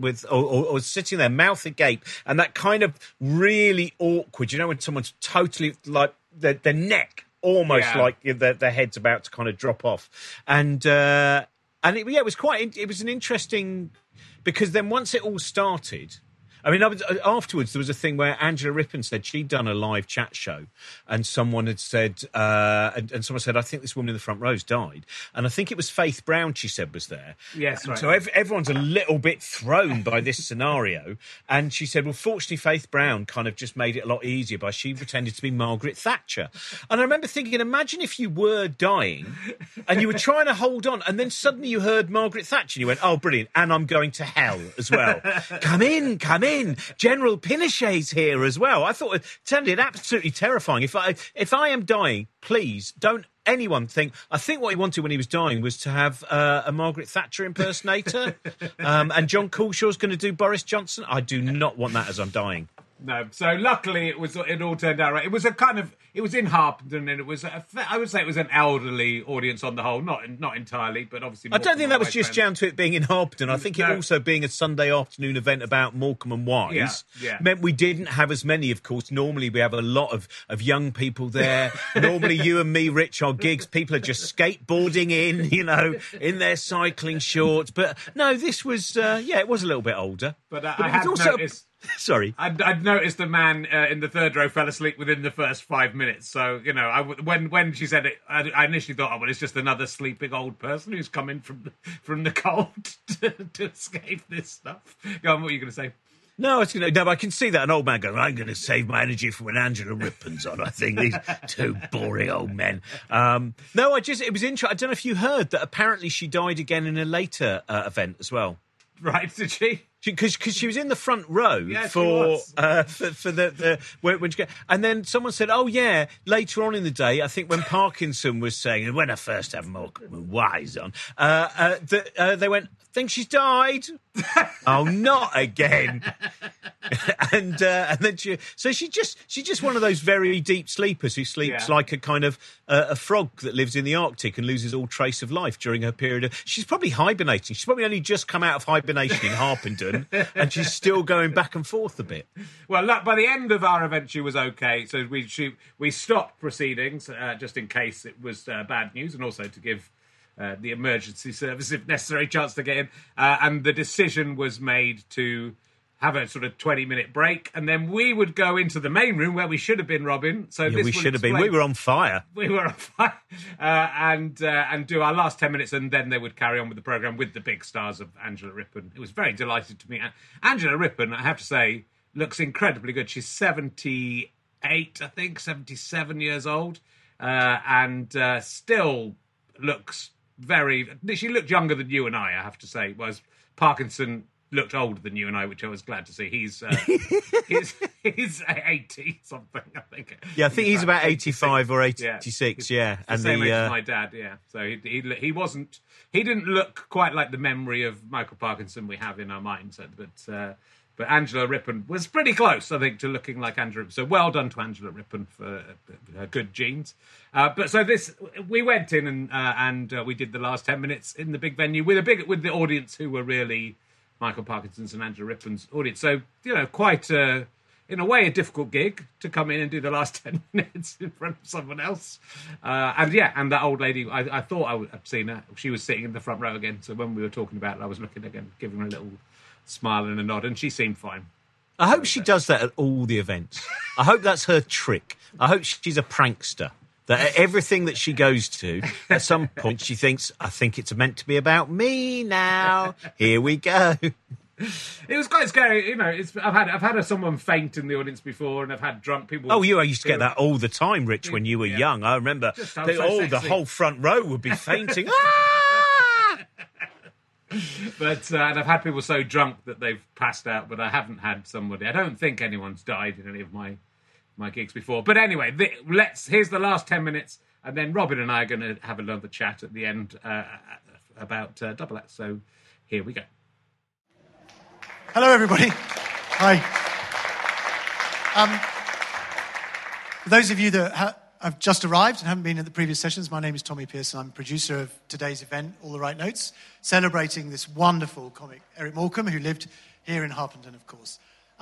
or sitting there, mouth agape, and that kind of really awkward, when someone's totally, like, their neck almost like their head's about to kind of drop off. And it was an interesting... Because then once it all started... I mean, afterwards, there was a thing where Angela Rippon said she'd done a live chat show and someone had said, and someone said, I think this woman in the front row's died. And I think it was Faith Brown, she said, was there. Yes, right. So everyone's a little bit thrown by this scenario. And she said, well, fortunately, Faith Brown kind of just made it a lot easier by she pretended to be Margaret Thatcher. And I remember thinking, imagine if you were dying and you were trying to hold on and then suddenly you heard Margaret Thatcher and you went, oh, brilliant, and I'm going to hell as well. Come in. General Pinochet's here as well. I thought it sounded absolutely terrifying. If I am dying, please don't anyone think... I think what he wanted when he was dying was to have a Margaret Thatcher impersonator, and John Coulshaw's going to do Boris Johnson. I do not want that as I'm dying. No, so luckily it all turned out right. It was it was in Harpenden, and it was I would say it was an elderly audience on the whole, not entirely, but obviously. I don't think that was just down to it being in Harpenden. I think it also being a Sunday afternoon event about Morecambe and Wise meant we didn't have as many. Of course, normally we have a lot of young people there. Normally, you and me, Rich, our gigs, people are just skateboarding in their cycling shorts. But no, this was it was a little bit older. But I had noticed. Sorry. I'd noticed a man in the third row fell asleep within the first 5 minutes. So, when she said it, I initially thought, it's just another sleeping old person who's come in from the cold to escape this stuff. Go on, what are you going to say? No, I can see that an old man going, I'm going to save my energy for when Angela Rippon's on, I think. These two boring old men. No, it was interesting. I don't know if you heard that apparently she died again in a later event as well. Right, did she? Because she was in the front row for when she got, and then someone said, "Oh yeah." Later on in the day, I think when Parkinson was saying, "When I first have Morecambe Wise on," they went, "Think she's died?" Oh, not again! and then she's just one of those very deep sleepers who sleeps like a kind of a frog that lives in the Arctic and loses all trace of life during her period of. She's probably hibernating. She's probably only just come out of hibernation in Harpenden, and she's still going back and forth a bit. Well, look, by the end of our event, she was okay. So we stopped proceedings just in case it was bad news, and also to give the emergency service, if necessary, chance to get in. And the decision was made to have a sort of 20-minute break, and then we would go into the main room where we should have been, Robin. So Yeah, this we will should have been. explain- We were on fire. We were on fire, and do our last 10 minutes, and then they would carry on with the programme with the big stars of Angela Rippon. It was very delighted to meet Angela Rippon. I have to say, looks incredibly good. She's 78, I think, 77 years old, and still looks she looked younger than you and I have to say, whereas Parkinson looked older than you and I, which I was glad to see. He's 80 something, I think. Yeah, I think he's about 85 or 86. Yeah, the same age as my dad. Yeah, so he didn't look quite like the memory of Michael Parkinson we have in our minds, but Angela Rippon was pretty close, I think, to looking like Angela Rippon. So well done to Angela Rippon for her good genes. We went in and we did the last 10 minutes in the big venue with the audience who were really Michael Parkinson's and Angela Rippon's audience. So, quite in a way a difficult gig to come in and do the last 10 minutes in front of someone else. And that old lady, I thought I'd seen her. She was sitting in the front row again. So when we were talking about it, I was looking again, giving her a little smile and a nod, and she seemed fine. I hope she does that at all the events. I hope that's her trick. I hope she's a prankster. That everything that she goes to, at some point she thinks, I think it's meant to be about me now. Here we go. It was quite scary, I've had someone faint in the audience before, and I've had drunk people. Oh, I used to get that all the time, Rich, when you were young. I remember the whole front row would be fainting. But and I've had people so drunk that they've passed out, but I haven't had somebody. I don't think anyone's died in any of my gigs before. But anyway, here's the last 10 minutes, and then Robin and I are going to have another chat at the end about Double Act. So here we go. Hello, everybody. Hi. For those of you that have just arrived and haven't been at the previous sessions, my name is Tommy Pearson. I'm producer of today's event, All the Right Notes, celebrating this wonderful comic, Eric Morecambe, who lived here in Harpenden, of course.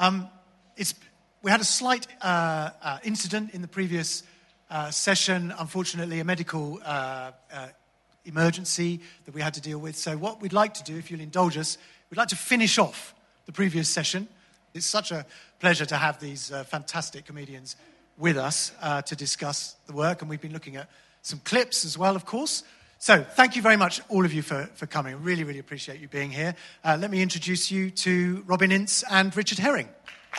We had a slight incident in the previous session, unfortunately, a medical emergency that we had to deal with. So what we'd like to do, if you'll indulge us, we'd like to finish off the previous session. It's such a pleasure to have these fantastic comedians with us to discuss the work, and we've been looking at some clips as well, of course. So thank you very much, all of you, for coming. I really, really appreciate you being here. Let me introduce you to Robin Ince and Richard Herring.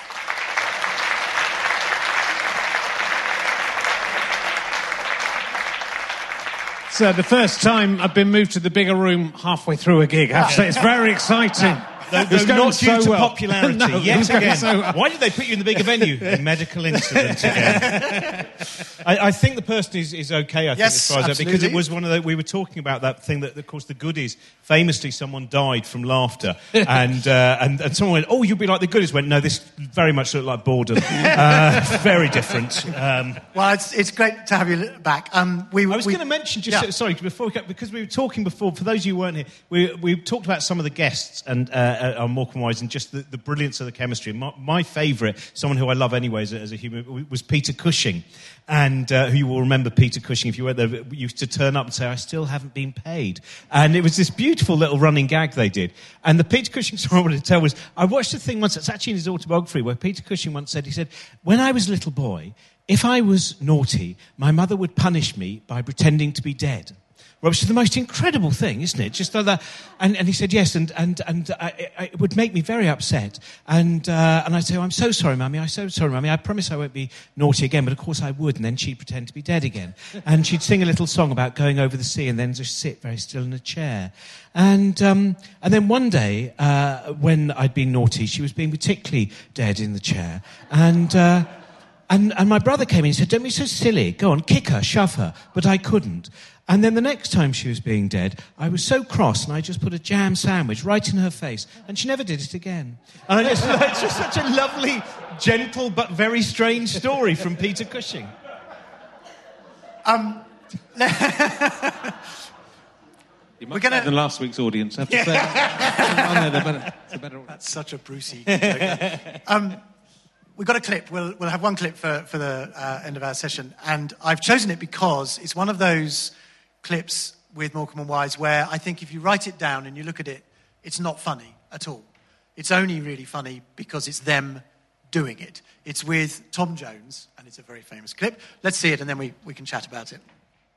So the first time I've been moved to the bigger room halfway through a gig, I have to say, it's very exciting. Though not due to popularity, No, yet again. so well. Why did they put you in the bigger venue? A medical incident again. I think the person is okay, Yes, as far as that, because absolutely. it was one of the, we were talking about that thing that, of course, the Goodies, famously someone died from laughter, and someone went, oh, you'll be like the Goodies. Went, no, this very much looked like boredom. Very different. Well, it's great to have you back. I was going to mention, sorry, before we go, because we were talking before, for those of you who weren't here, we talked about some of the guests and on Morecambe Wise and just the brilliance of the chemistry. My favourite, someone who I love anyway as a human, was Peter Cushing. And who you will remember Peter Cushing, if you went there, used to turn up and say, I still haven't been paid. And it was this beautiful little running gag they did. And the Peter Cushing story I wanted to tell was, I watched a thing once, it's actually in his autobiography, where Peter Cushing once said, he said, when I was a little boy, if I was naughty, my mother would punish me by pretending to be dead. Which is the most incredible thing, isn't it? Just like that. And he said, yes, and it would make me very upset. And I'd say, oh, I'm so sorry, Mummy, I promise I won't be naughty again. But of course I would, and then she'd pretend to be dead again. And she'd sing a little song about going over the sea and then just sit very still in a chair. And then one day, when I'd been naughty, she was being particularly dead in the chair. And my brother came in and said, don't be so silly. Go on, kick her, shove her. But I couldn't. And then the next time she was being dead, I was so cross and I just put a jam sandwich right in her face. And she never did it again. And it's just such a lovely, gentle, but very strange story from Peter Cushing. We're going than last week's audience, I have to say. That's such a Brucey joke. We've got a clip. We'll have one clip for the end of our session. And I've chosen it because it's one of those clips with Morecambe and Wise where I think if you write it down and you look at it, it's not funny at all. It's only really funny because it's them doing it. It's with Tom Jones, and it's a very famous clip. Let's see it, and then we can chat about it.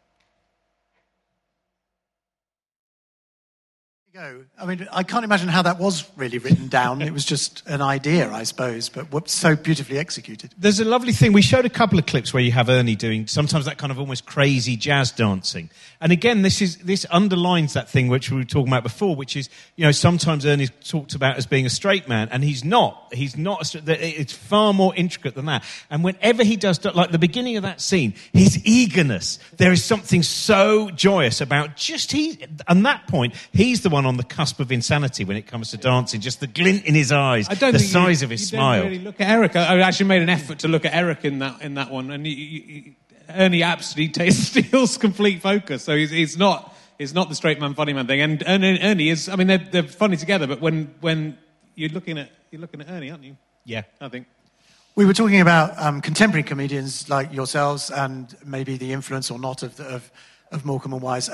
Go. I mean, I can't imagine how that was really written down. It was just an idea, I suppose, but so beautifully executed. There's a lovely thing. We showed a couple of clips where you have Ernie doing sometimes that kind of almost crazy jazz dancing. And again, this underlines that thing which we were talking about before, which is, sometimes Ernie's talked about as being a straight man, and he's not. He's not. It's far more intricate than that. And whenever he does, like the beginning of that scene, his eagerness, there is something so joyous about and that point, he's the one on the cusp of insanity when it comes to dancing, just the glint in his eyes, the size of his smile. Don't really look at Eric. I actually made an effort to look at Eric in that one, and Ernie absolutely steals complete focus. So he's not the straight man, funny man thing. And Ernie is. I mean, they're funny together, but when you're looking at Ernie, aren't you? Yeah, I think. We were talking about contemporary comedians like yourselves, and maybe the influence or not of Morecambe and Wise.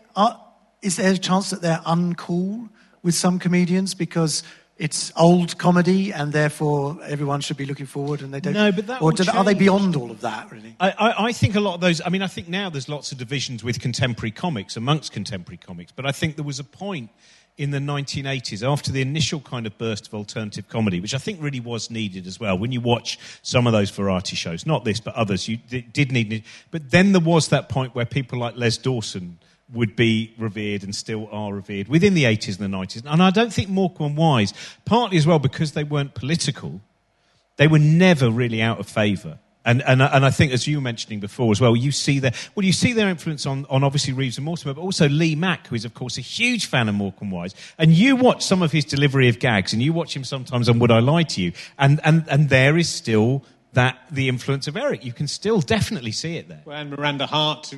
Is there a chance that they're uncool with some comedians because it's old comedy and therefore everyone should be looking forward and they don't? No, but that are they beyond all of that, really? I think a lot of those... I mean, I think now there's lots of divisions with contemporary comics, amongst contemporary comics, but I think there was a point in the 1980s, after the initial kind of burst of alternative comedy, which I think really was needed as well. When you watch some of those variety shows, not this, but others, you did need it. But then there was that point where people like Les Dawson would be revered and still are revered within the 80s and the 90s. And I don't think Morecambe and Wise, partly as well because they weren't political, they were never really out of favour. And I think, as you were mentioning before as well, you see their influence on obviously Reeves and Mortimer, but also Lee Mack, who is, of course, a huge fan of Morecambe and Wise. And you watch some of his delivery of gags, and you watch him sometimes on Would I Lie to You? And there is still the influence of Eric. You can still definitely see it there. Well, and Miranda Hart,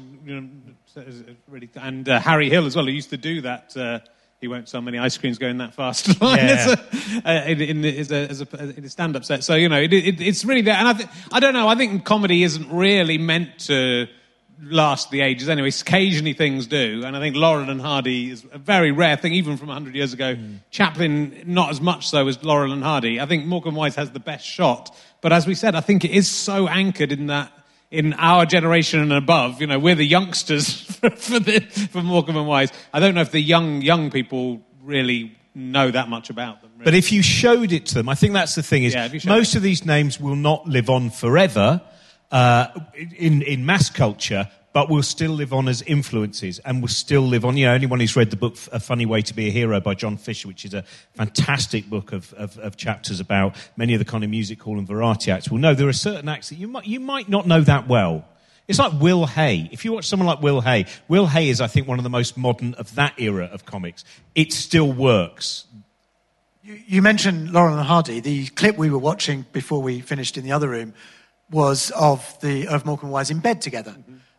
really, and Harry Hill as well, who used to do that. He won't sell many ice creams going that fast line in a stand-up set. So it's really there. And I don't know. I think comedy isn't really meant to last the ages anyway. Occasionally things do, and I think Laurel and Hardy is a very rare thing, even from 100 years ago. Chaplin, not as much so as Laurel and Hardy. I think Morecambe and Wise has the best shot, but as we said, I think it is so anchored in that. In our generation and above, we're the youngsters for Morecambe and Wise. I don't know if the young people really know that much about them. Really. But if you showed it to them, I think that's the thing, is most of these names will not live on forever in mass culture, but will still live on as influences and will still live on. Anyone who's read the book A Funny Way to Be a Hero by John Fisher, which is a fantastic book of chapters about many of the kind of music hall and variety acts, will know there are certain acts that you might not know that well. It's like Will Hay. If you watch someone like Will Hay is, I think, one of the most modern of that era of comics. It still works. You mentioned Laurel and Hardy. The clip we were watching before we finished in the other room was of Morecambe and Wise in bed together.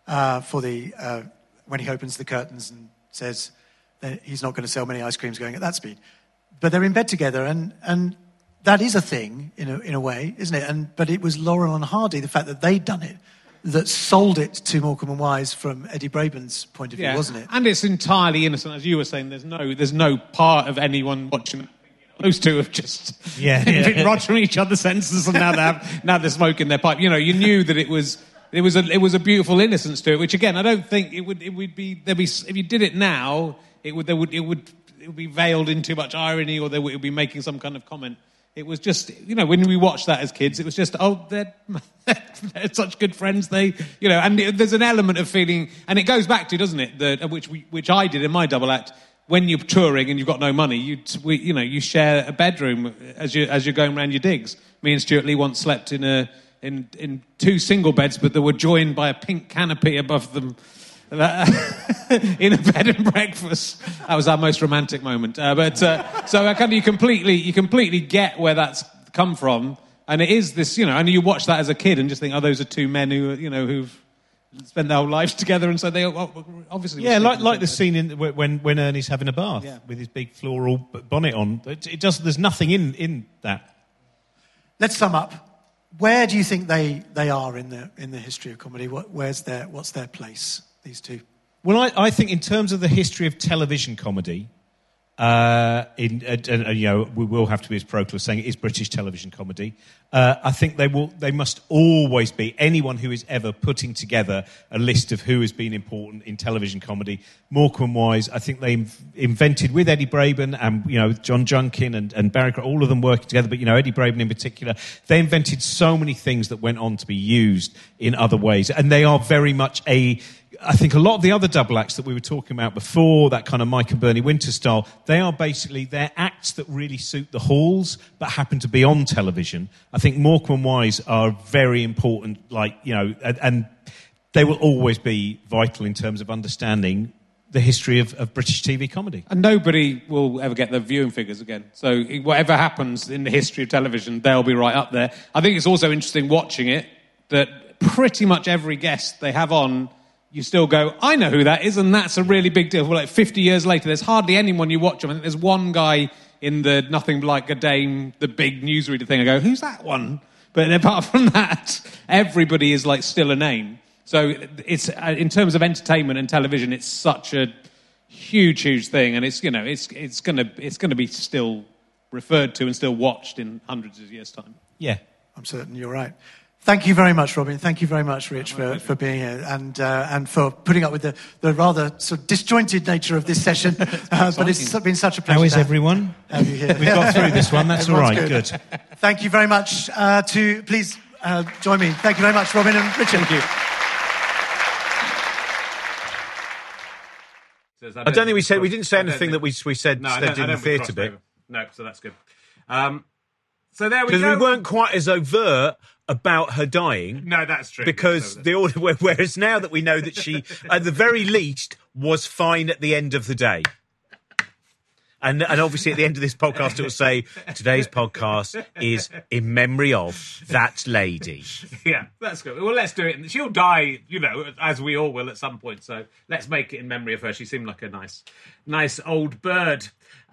When he opens the curtains and says that he's not going to sell many ice creams going at that speed. But they're in bed together, and that is a thing in a way, isn't it? But it was Laurel and Hardy, the fact that they'd done it, that sold it to Morecambe and Wise from Eddie Braben's point of view, wasn't it? And it's entirely innocent, as you were saying. There's no part of anyone watching. Those two have just been rogering each other's sentences, and now they're smoking their pipe. You knew that it was a beautiful innocence to it, which again I don't think it would be if you did it now it would be veiled in too much irony, or it would be making some kind of comment. It was just when we watched that as kids, it was just they're such good friends, and there's an element of feeling, and it goes back to, doesn't it, which I did in my double act. When you're touring and you've got no money, you share a bedroom as you're going around your digs. Me and Stuart Lee once slept in two single beds, but they were joined by a pink canopy above them in a bed and breakfast. That was our most romantic moment. So you completely get where that's come from, and it is this, and you watch that as a kid and just think, those are two men who've spend their whole lives together, and so they obviously... Yeah, like the scene when Ernie's having a bath with his big floral bonnet on. There's nothing in that. Let's sum up. Where do you think they are in the history of comedy? What's their place, these two? Well, I think in terms of the history of television comedy, We will have to be as parochial as saying it is British television comedy. I think they must always be, anyone who is ever putting together a list of who has been important in television comedy, Morecambe and Wise, I think they invented with Eddie Braben and John Junkin and Barry, all of them working together, but Eddie Braben in particular, they invented so many things that went on to be used in other ways, and they are very much I think a lot of the other double acts that we were talking about before, that kind of Mike and Bernie Winter style, they're acts that really suit the halls, but happen to be on television. I think Morecambe and Wise are very important, and they will always be vital in terms of understanding the history of British TV comedy. And nobody will ever get the viewing figures again. So whatever happens in the history of television, they'll be right up there. I think it's also interesting watching it that pretty much every guest they have on, you still go, I know who that is, and that's a really big deal. Well, like 50 years later, there's hardly anyone you watch them. I think there's one guy in the Nothing Like a Dame, the big newsreader thing. I go, who's that one? But apart from that, everybody is like still a name. So it's in terms of entertainment and television, it's such a huge thing, and it's gonna be still referred to and still watched in hundreds of years' time. Yeah, I'm certain you're right. Thank you very much, Robin. Thank you very much, Rich, for being here and for putting up with the rather sort of disjointed nature of this session. But it's been such a pleasure. How is everyone? Have you here. We've got through this one. That's all right. Good. Thank you very much. Please join me. Thank you very much, Robin and Richard. Thank you. I don't think we didn't say anything that we said in the theatre bit. No, so that's good. So there we go. Because we weren't quite as overt about her dying. No, that's true. Because whereas now that we know that she, at the very least, was fine at the end of the day. And obviously at the end of this podcast it will say, today's podcast is in memory of that lady. Yeah, that's good. Well, let's do it. She'll die, as we all will at some point. So let's make it in memory of her. She seemed like a nice old bird.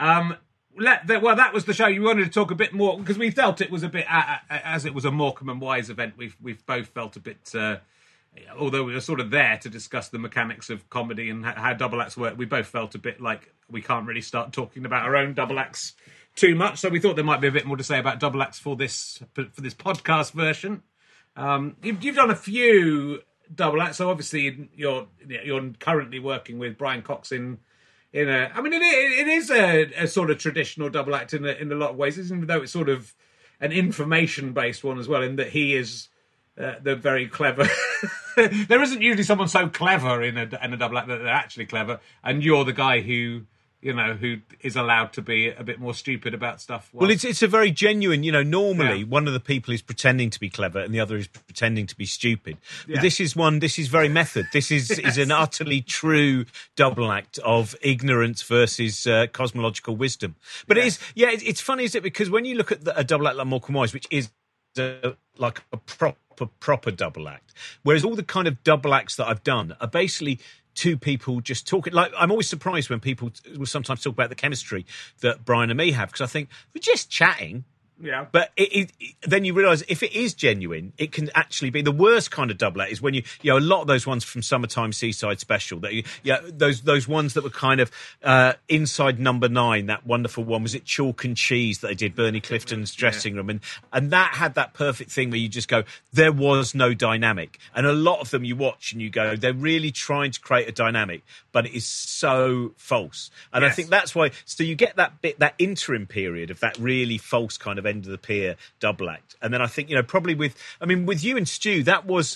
That was the show. You wanted to talk a bit more because we felt it was a bit as it was a Morecambe and Wise event. We've both felt a bit, although we were sort of there to discuss the mechanics of comedy and how double acts work. We both felt a bit like we can't really start talking about our own double acts too much. So we thought there might be a bit more to say about double acts for this podcast version. You've done a few double acts, so obviously you're currently working with Brian Cox it is a sort of traditional double act in a lot of ways, even though it's sort of an information-based one as well, in that he is the very clever. There isn't usually someone so clever in a double act that they're actually clever, and you're the guy who is allowed to be a bit more stupid about stuff. Well, it's a very genuine, normally one of the people is pretending to be clever and the other is pretending to be stupid. But Yeah. this is very method. This is an utterly true double act of ignorance versus cosmological wisdom. But it's funny, is it? Because when you look at a double act like Morecambe Wise, which is like a proper double act, whereas all the kind of double acts that I've done are basically two people just talking. Like, I'm always surprised when people will sometimes talk about the chemistry that Brian and me have, because I think we're just chatting. Yeah. But then you realise if it is genuine, it can actually be the worst kind of double act is when a lot of those ones from Summertime Seaside Special, those ones that were kind of inside Number 9, that wonderful one, was it Chalk and Cheese that they did, Bernie Clifton's dressing room, and that had that perfect thing where you just go, there was no dynamic. And a lot of them you watch and you go, they're really trying to create a dynamic, but it is so false. And I think that's why, so you get that bit, that interim period of that really false kind of end of the pier double act. And then I think, probably with you and Stu, that was,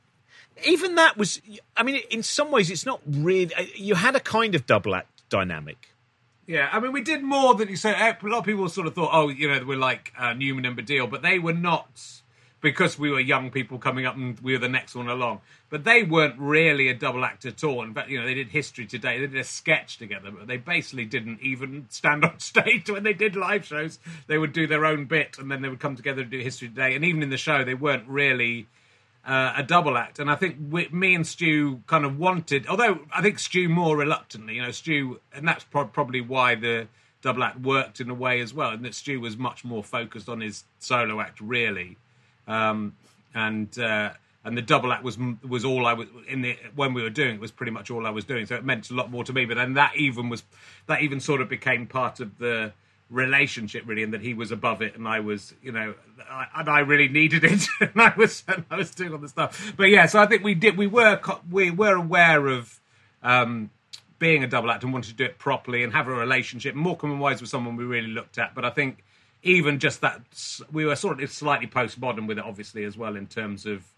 in some ways it's not really, you had a kind of double act dynamic. Yeah, we did more than you said. A lot of people sort of thought, we're like Newman and Baddiel, but they were not, because we were young people coming up and we were the next one along. But they weren't really a double act at all. In fact, they did History Today. They did a sketch together, but they basically didn't even stand on stage when they did live shows. They would do their own bit, and then they would come together to do History Today. And even in the show, they weren't really a double act. And I think me and Stu kind of wanted, although I think Stu more reluctantly, Stu, and that's probably why the double act worked in a way as well, and that Stu was much more focused on his solo act, really. and the double act was all I was when we were doing it was pretty much all I was doing. So it meant a lot more to me. But then that even sort of became part of the relationship, really, and that he was above it and I was, I really needed it, and I was doing all the stuff. But yeah, so I think we were aware of being a double act and wanted to do it properly and have a relationship. Morecambe and Wise was someone we really looked at, but I think even just that, we were sort of slightly postmodern with it, obviously, as well, in terms of,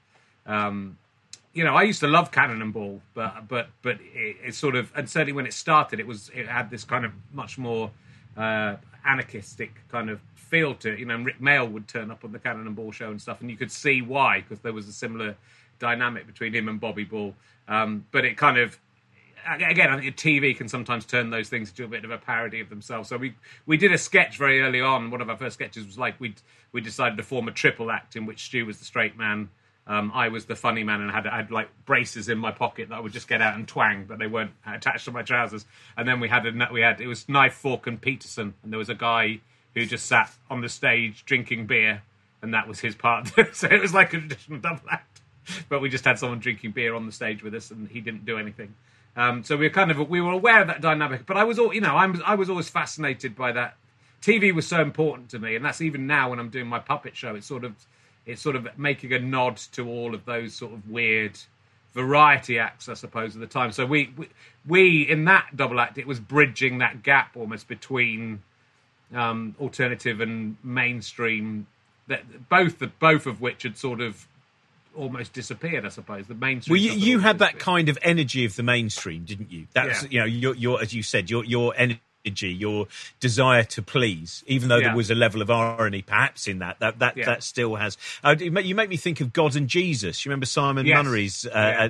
I used to love Cannonball, but it sort of, and certainly when it started, it had this kind of much more anarchistic kind of feel to it. And Rick Mail would turn up on the Cannonball show and stuff, and you could see why, because there was a similar dynamic between him and Bobby Ball. But it kind of, again, I think TV can sometimes turn those things into a bit of a parody of themselves. So we did a sketch very early on. One of our first sketches was like we decided to form a triple act in which Stu was the straight man, I was the funny man, and I had like braces in my pocket that I would just get out and twang, but they weren't attached to my trousers. And then it was Knife, Fork and Peterson, and there was a guy who just sat on the stage drinking beer, and that was his part. So it was like a traditional double act, but we just had someone drinking beer on the stage with us, and he didn't do anything. So we were aware of that dynamic, but I was always fascinated by that. TV was so important to me, and that's even now when I'm doing my puppet show. It's sort of making a nod to all of those sort of weird variety acts, I suppose, at the time. So we in that double act, it was bridging that gap almost between alternative and mainstream. That both of which had sort of almost disappeared, I suppose. The mainstream. Well, you had that kind of energy of the mainstream, didn't you? That's your as you said, your energy, your desire to please, even though there was a level of irony perhaps in that still has. You make me think of God and Jesus. You remember Simon Munnery's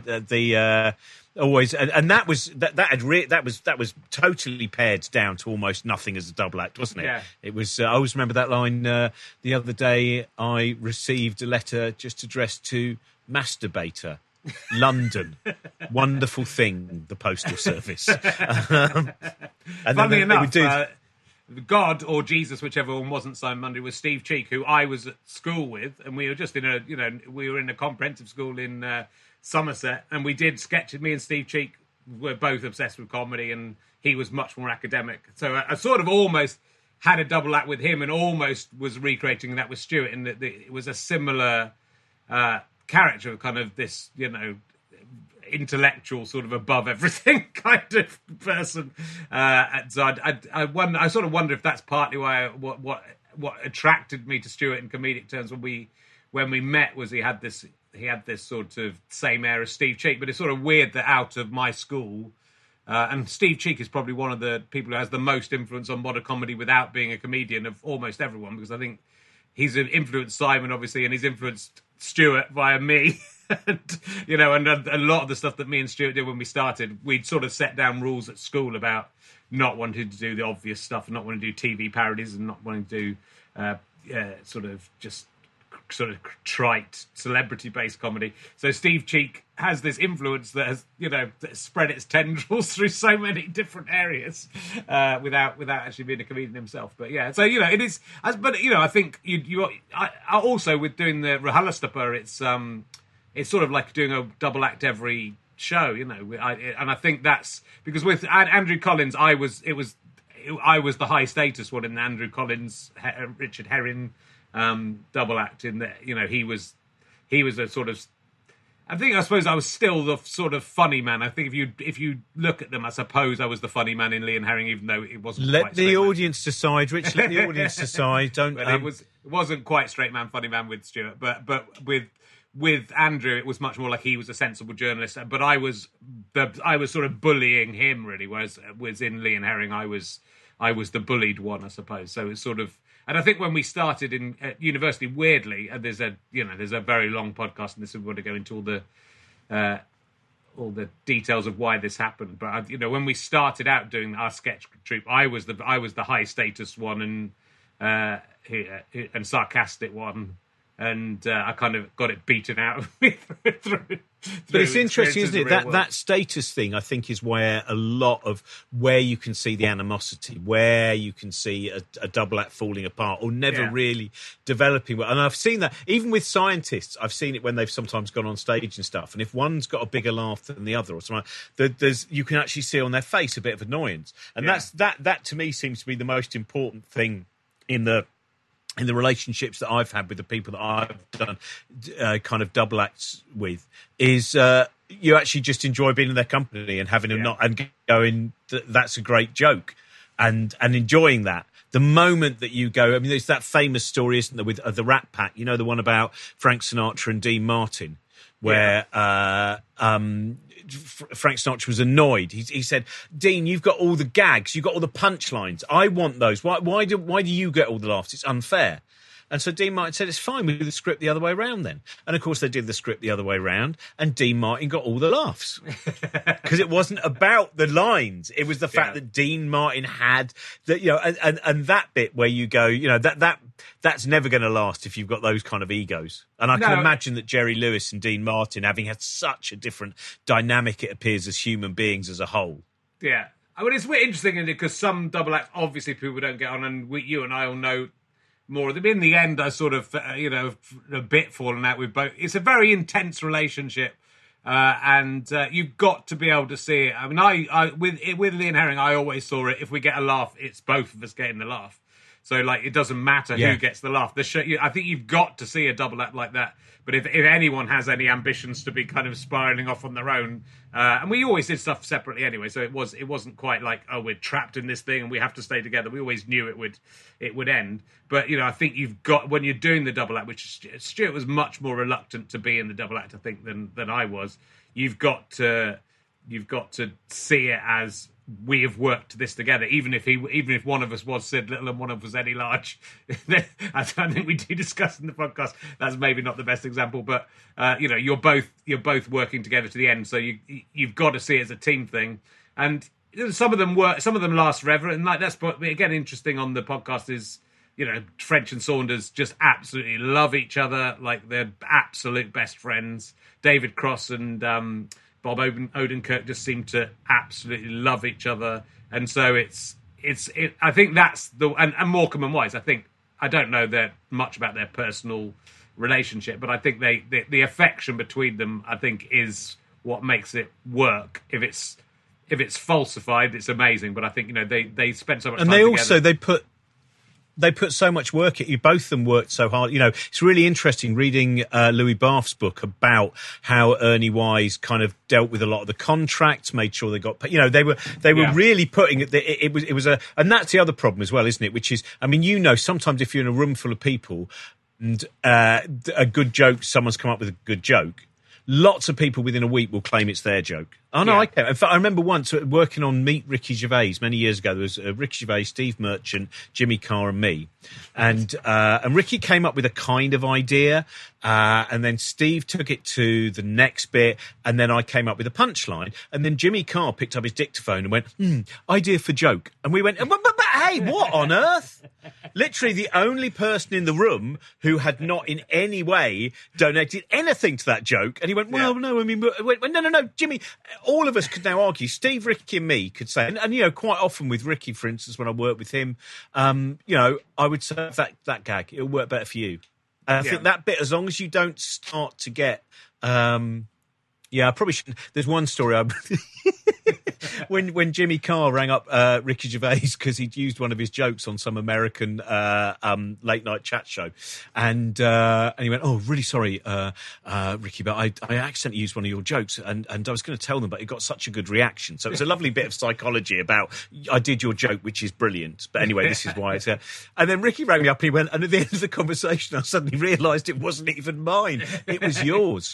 always, and that was totally pared down to almost nothing as a double act, wasn't it? Yeah. It was. I always remember that line. The other day, I received a letter just addressed to Masturbator, London. Wonderful thing, the postal service. Funnily enough, God or Jesus, whichever one wasn't Simon Munnery, was Steve Cheek, who I was at school with, and we were just we were in a comprehensive school in Somerset, and we did sketches. Me and Steve Cheek were both obsessed with comedy, and he was much more academic. So I sort of almost had a double act with him, and almost was recreating that with Stuart, and it was a similar character of kind of this, intellectual, sort of above everything kind of person. So I sort of wonder if that's partly why what attracted me to Stuart in comedic terms when we met was he had this sort of same air as Steve Cheek, but it's sort of weird that out of my school. And Steve Cheek is probably one of the people who has the most influence on modern comedy without being a comedian of almost everyone, because I think he's influenced Simon, obviously, and he's influenced Stuart via me. And a lot of the stuff that me and Stuart did when we started, we'd sort of set down rules at school about not wanting to do the obvious stuff, and not wanting to do TV parodies, and not wanting to do sort of trite celebrity-based comedy. So Steve Cheek has this influence that has, that spread its tendrils through so many different areas without actually being a comedian himself. But yeah, so it is. But I think I also with doing the RHLSTP, it's sort of like doing a double act every show, and I think that's because with Andrew Collins, I was the high status one in the Andrew Collins, Richard Herring double act, in that he was a sort of, I suppose I was still the sort of funny man. I think if you look at them, I suppose I was the funny man in Lee and Herring, even though it wasn't. Let the audience decide, Rich. Let the audience decide. Don't. It wasn't quite straight man, funny man with Stuart, but with Andrew, it was much more like he was a sensible journalist. But I was sort of bullying him, really. Whereas in Lee and Herring, I was the bullied one, I suppose. So it's sort of. And I think when we started at university, weirdly, and there's a very long podcast, and this is going to go into all the details of why this happened. But when we started out doing our sketch troupe, I was the high status one and sarcastic one, and I kind of got it beaten out of me through. But it's interesting, isn't it? That That status thing, I think, is where a lot of where you can see the animosity, where you can see a double act falling apart or never really developing well. And I've seen that even with scientists. I've seen it when they've sometimes gone on stage and stuff. And if one's got a bigger laugh than the other or something, you can actually see on their face a bit of annoyance. And that to me seems to be the most important thing in the relationships that I've had with the people that I've done kind of double acts with, is you actually just enjoy being in their company and having them and going, that's a great joke, and enjoying that. The moment that you go, I mean, there's that famous story, isn't there, with the Rat Pack, you know, the one about Frank Sinatra and Dean Martin, where Frank Sinatra was annoyed. He said, "Dean, you've got all the gags, you've got all the punchlines. I want those. Why do you get all the laughs? It's unfair." And so Dean Martin said, "It's fine, we do the script the other way around then." And of course they did the script the other way around, and Dean Martin got all the laughs. Because it wasn't about the lines. It was the fact that Dean Martin had that, you know, and that bit where you go, you know, that's never going to last if you've got those kind of egos. And I can imagine that Jerry Lewis and Dean Martin, having had such a different dynamic, it appears, as human beings as a whole. Yeah. I mean, it's interesting, because some double acts, obviously, people don't get on, and you and I all know more of them. In the end, I sort of, a bit fallen out with both. It's a very intense relationship, and you've got to be able to see it. I mean, with Lee and Herring, I always saw it. If we get a laugh, it's both of us getting the laugh. So, like, it doesn't matter who gets the laugh. I think you've got to see a double act like that. But if anyone has any ambitions to be kind of spiralling off on their own, and we always did stuff separately anyway, so it wasn't quite like, oh, we're trapped in this thing and we have to stay together. We always knew it would end. But, you know, I think you've got, when you're doing the double act, which Stuart was much more reluctant to be in the double act, I think, than I was. You've got to see it as, we have worked this together, even if one of us was Sid Little and one of us Eddie Large. I think we do discuss in the podcast, that's maybe not the best example, but you're both working together to the end, so you've got to see it as a team thing. And some of them last forever, and like that's again interesting on the podcast is, you know, French and Saunders just absolutely love each other, like they're absolute best friends. David Cross and Bob Odenkirk just seem to absolutely love each other, and so it's. I think that's and Morecambe and Wise. I don't know that much about their personal relationship, but I think the affection between them, I think, is what makes it work. If it's falsified, it's amazing. But I think, you know, they spent so much time together. And they put so much work at you. Both of them worked so hard. You know, it's really interesting reading Louis Bath's book about how Ernie Wise kind of dealt with a lot of the contracts, made sure they got, you know, they were really putting it. It was and that's the other problem as well, isn't it? Which is, I mean, you know, sometimes if you're in a room full of people and a good joke, someone's come up with a good joke, lots of people within a week will claim it's their joke. Oh, no, I can't. In fact, I remember once working on Meet Ricky Gervais many years ago. There was Ricky Gervais, Steve Merchant, Jimmy Carr and me. And Ricky came up with a kind of idea, and then Steve took it to the next bit, and then I came up with a punchline, and then Jimmy Carr picked up his dictaphone and went, idea for joke. And we went, but hey, what on earth? Literally the only person in the room who had not in any way donated anything to that joke. And he went, well, no, I mean, no, Jimmy, all of us could now argue, Steve, Ricky and me could say, and you know, quite often with Ricky, for instance, when I work with him, you know, I would say that gag, it'll work better for you. And I think that bit, as long as you don't start to get, I probably shouldn't. There's one story when Jimmy Carr rang up Ricky Gervais because he'd used one of his jokes on some American late night chat show, and he went, "Oh, really sorry, Ricky, but I accidentally used one of your jokes, and I was going to tell them, but it got such a good reaction." So it was a lovely bit of psychology about I did your joke, which is brilliant. But anyway, this is why it's. And then Ricky rang me up and he went, and at the end of the conversation, I suddenly realised it wasn't even mine; it was yours.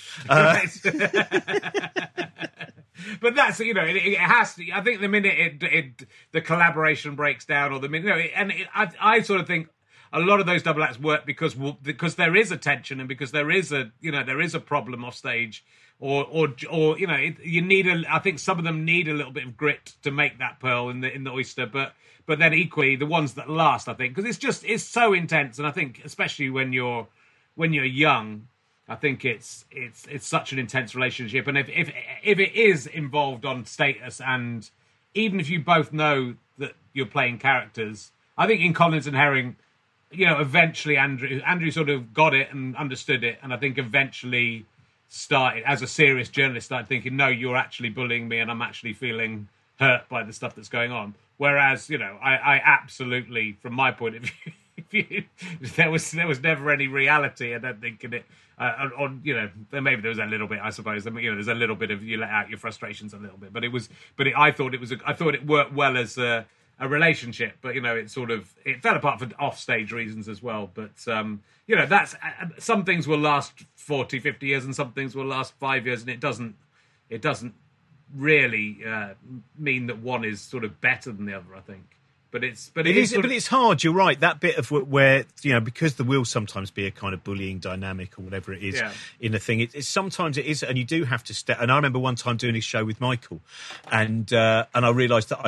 But that's, you know, it has to. I think the minute the collaboration breaks down, or the minute, I sort of think a lot of those double acts work because there is a tension, and because there is a problem off stage, or you know, you need I think some of them need a little bit of grit to make that pearl in the oyster, but then equally the ones that last, I think, because it's so intense, and I think especially when you're when you're young, I think it's such an intense relationship, and if it is involved on status, and even if you both know that you're playing characters, I think in Collins and Herring, eventually Andrew sort of got it and understood it, and I think eventually started, as a serious journalist, started thinking, no, you're actually bullying me, and I'm actually feeling hurt by the stuff that's going on. Whereas, I absolutely, from my point of view, there was never any reality. I don't think in it. Maybe there was a little bit, I suppose. There's a little bit of you let out your frustrations a little bit, I thought it worked well as a relationship. But it fell apart for offstage reasons as well. But that's some things will last 40, 50 years, and some things will last 5 years, and it doesn't really mean that one is sort of better than the other, I think. But it's hard. You're right. That bit of where because there will sometimes be a kind of bullying dynamic or whatever it is in a thing. It's sometimes it is, and you do have to step. And I remember one time doing a show with Michael, and I realised that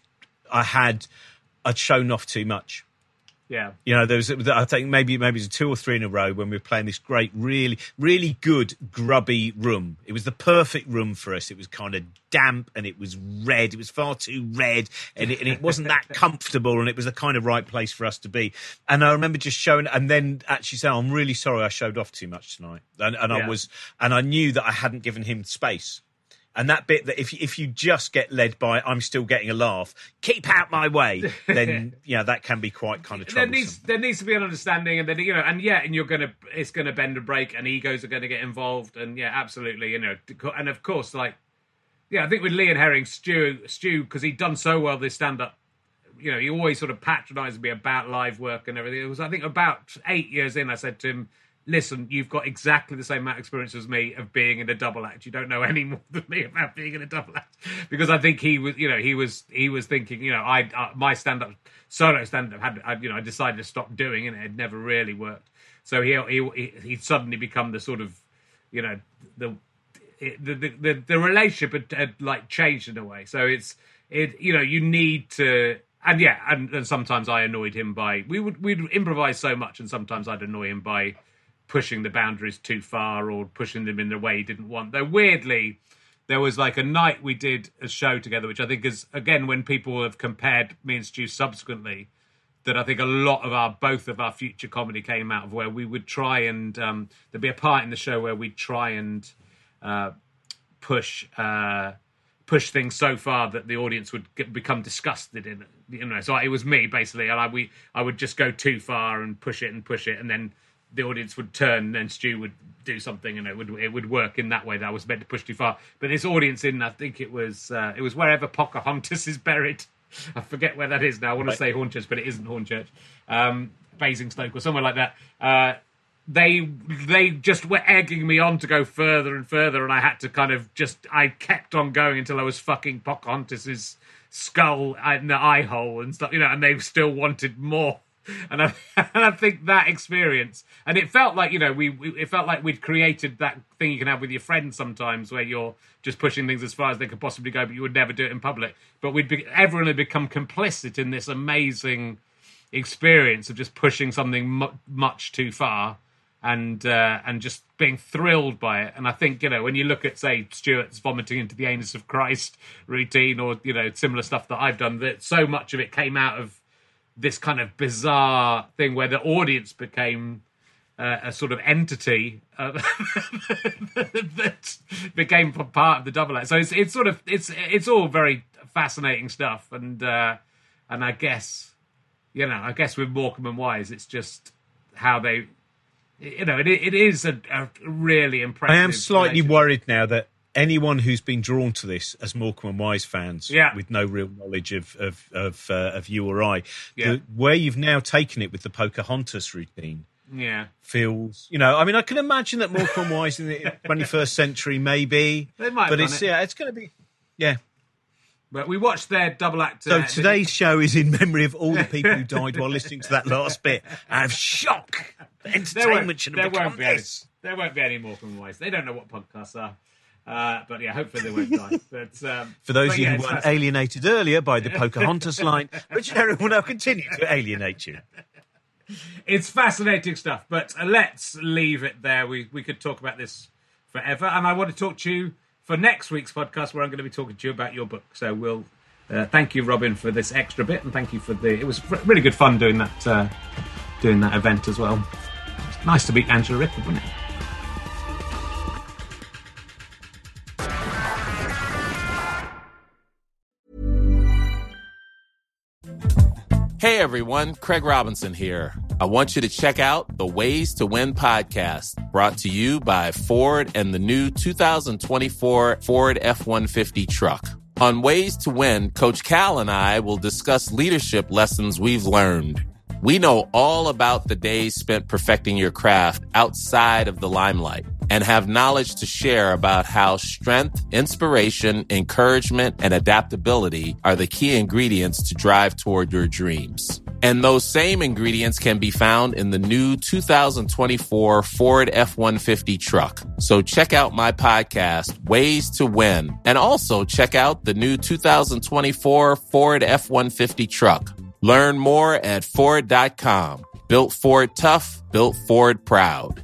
I'd shown off too much. Yeah, I think maybe it's 2 or 3 in a row when we were playing this great, really, really good grubby room. It was the perfect room for us. It was kind of damp and it was red. It was far too red, and it wasn't that comfortable. And it was the kind of right place for us to be. And I remember just showing, and then actually saying, "I'm really sorry, I showed off too much tonight." And I knew that I hadn't given him space. And that bit that if you just get led by I'm still getting a laugh, keep out my way, then that can be quite kind of troublesome. There needs to be an understanding, and then and it's gonna bend and break, and egos are going to get involved, and absolutely, and of course, I think with Lee and Herring, Stu, because he'd done so well this stand up, he always sort of patronised me about live work and everything. It was, I think, about 8 years in, I said to him, listen, you've got exactly the same amount of experience as me of being in a double act. You don't know any more than me about being in a double act, because I think he was thinking, my solo stand up I decided to stop doing, and it had never really worked. So he'd suddenly become the sort of, the relationship had changed in a way. So you need to. And sometimes I annoyed him by we'd improvise so much, and sometimes I'd annoy him by pushing the boundaries too far or pushing them in the way he didn't want. Though weirdly, there was a night we did a show together, which I think is, again, when people have compared me and Stu subsequently, that I think a lot of both of our future comedy came out of, where we would try and there'd be a part in the show where we'd try and push things so far that the audience would become disgusted in it. So it was me basically, and I would just go too far and push it, and then the audience would turn, and Stu would do something, and it would work in that way. That I was meant to push too far. But this audience I think it was wherever Pocahontas is buried. I forget where that is now. I want to say Hornchurch, but it isn't Hornchurch. Basingstoke or somewhere like that. They just were egging me on to go further and further, and I had to I kept on going until I was fucking Pocahontas's skull in the eye hole and stuff, and they still wanted more. And I think that experience, and it felt like it felt like we'd created that thing you can have with your friends sometimes, where you're just pushing things as far as they could possibly go, but you would never do it in public. But everyone had become complicit in this amazing experience of just pushing something much too far, and just being thrilled by it. And I think when you look at, say, Stuart's vomiting into the anus of Christ routine, or similar stuff that I've done, that so much of it came out of this kind of bizarre thing where the audience became a sort of entity that became part of the double act. So it's all very fascinating stuff, and I guess with Morecambe and Wise, it's just how they, it is a really impressive. I am slightly worried now that anyone who's been drawn to this as Morecambe and Wise fans, with no real knowledge of you or I, where you've now taken it with the Pocahontas routine, feels, I can imagine that Morecambe and Wise in the 21st century maybe, they might, but it's going to be, But we watched their double act. So today's show is in memory of all the people who died while listening to that last bit out of shock. Entertainment should have become this. There won't be any Morecambe and Wise. They don't know what podcasts are. But hopefully they won't die. But, for those of you who weren't alienated earlier by the Pocahontas line, Richard Herring will now continue to alienate you. It's fascinating stuff, but let's leave it there. We could talk about this forever, and I want to talk to you for next week's podcast, where I'm going to be talking to you about your book. So we'll thank you, Robin, for this extra bit, and thank you for it was really good fun doing that event as well. It's nice to meet Angela Rippon, wasn't it? Hey everyone, Craig Robinson here. I want you to check out the Ways to Win podcast, brought to you by Ford and the new 2024 Ford F-150 truck. On Ways to Win, Coach Cal and I will discuss leadership lessons we've learned. We know all about the days spent perfecting your craft outside of the limelight and have knowledge to share about how strength, inspiration, encouragement, and adaptability are the key ingredients to drive toward your dreams. And those same ingredients can be found in the new 2024 Ford F-150 truck. So check out my podcast, Ways to Win, and also check out the new 2024 Ford F-150 truck. Learn more at Ford.com. Built Ford tough, built Ford proud.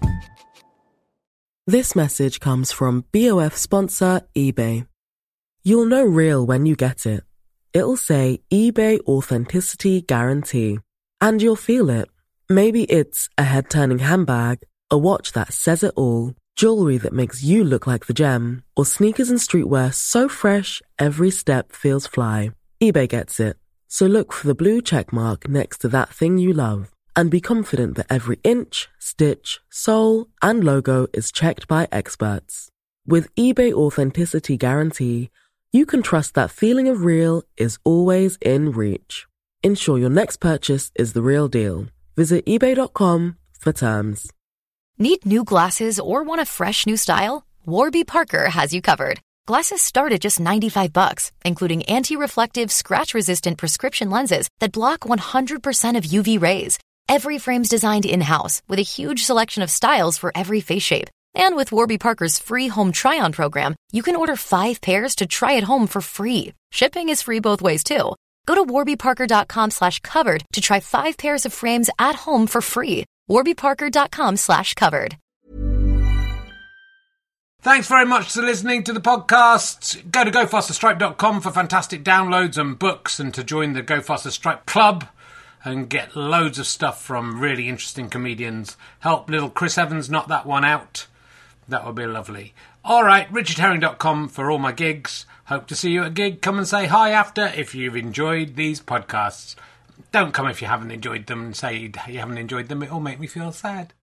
This message comes from BOF sponsor eBay. You'll know real when you get it. It'll say eBay Authenticity Guarantee. And you'll feel it. Maybe it's a head-turning handbag, a watch that says it all, jewelry that makes you look like the gem, or sneakers and streetwear so fresh every step feels fly. eBay gets it. So look for the blue check mark next to that thing you love and be confident that every inch, stitch, sole, and logo is checked by experts. With eBay Authenticity Guarantee, you can trust that feeling of real is always in reach. Ensure your next purchase is the real deal. Visit eBay.com for terms. Need new glasses or want a fresh new style? Warby Parker has you covered. Glasses start at just $95, including anti-reflective, scratch-resistant prescription lenses that block 100% of UV rays. Every frame's designed in-house with a huge selection of styles for every face shape. And with Warby Parker's free home try-on program, you can order 5 pairs to try at home for free. Shipping is free both ways, too. Go to warbyparker.com/covered to try 5 pairs of frames at home for free. warbyparker.com/covered. Thanks very much for listening to the podcast. Go to gofasterstripe.com for fantastic downloads and books, and to join the Go Faster Stripe Club and get loads of stuff from really interesting comedians. Help little Chris Evans knock that one out. That would be lovely. All right, richardherring.com for all my gigs. Hope to see you at a gig. Come and say hi after if you've enjoyed these podcasts. Don't come if you haven't enjoyed them and say you haven't enjoyed them. It'll make me feel sad.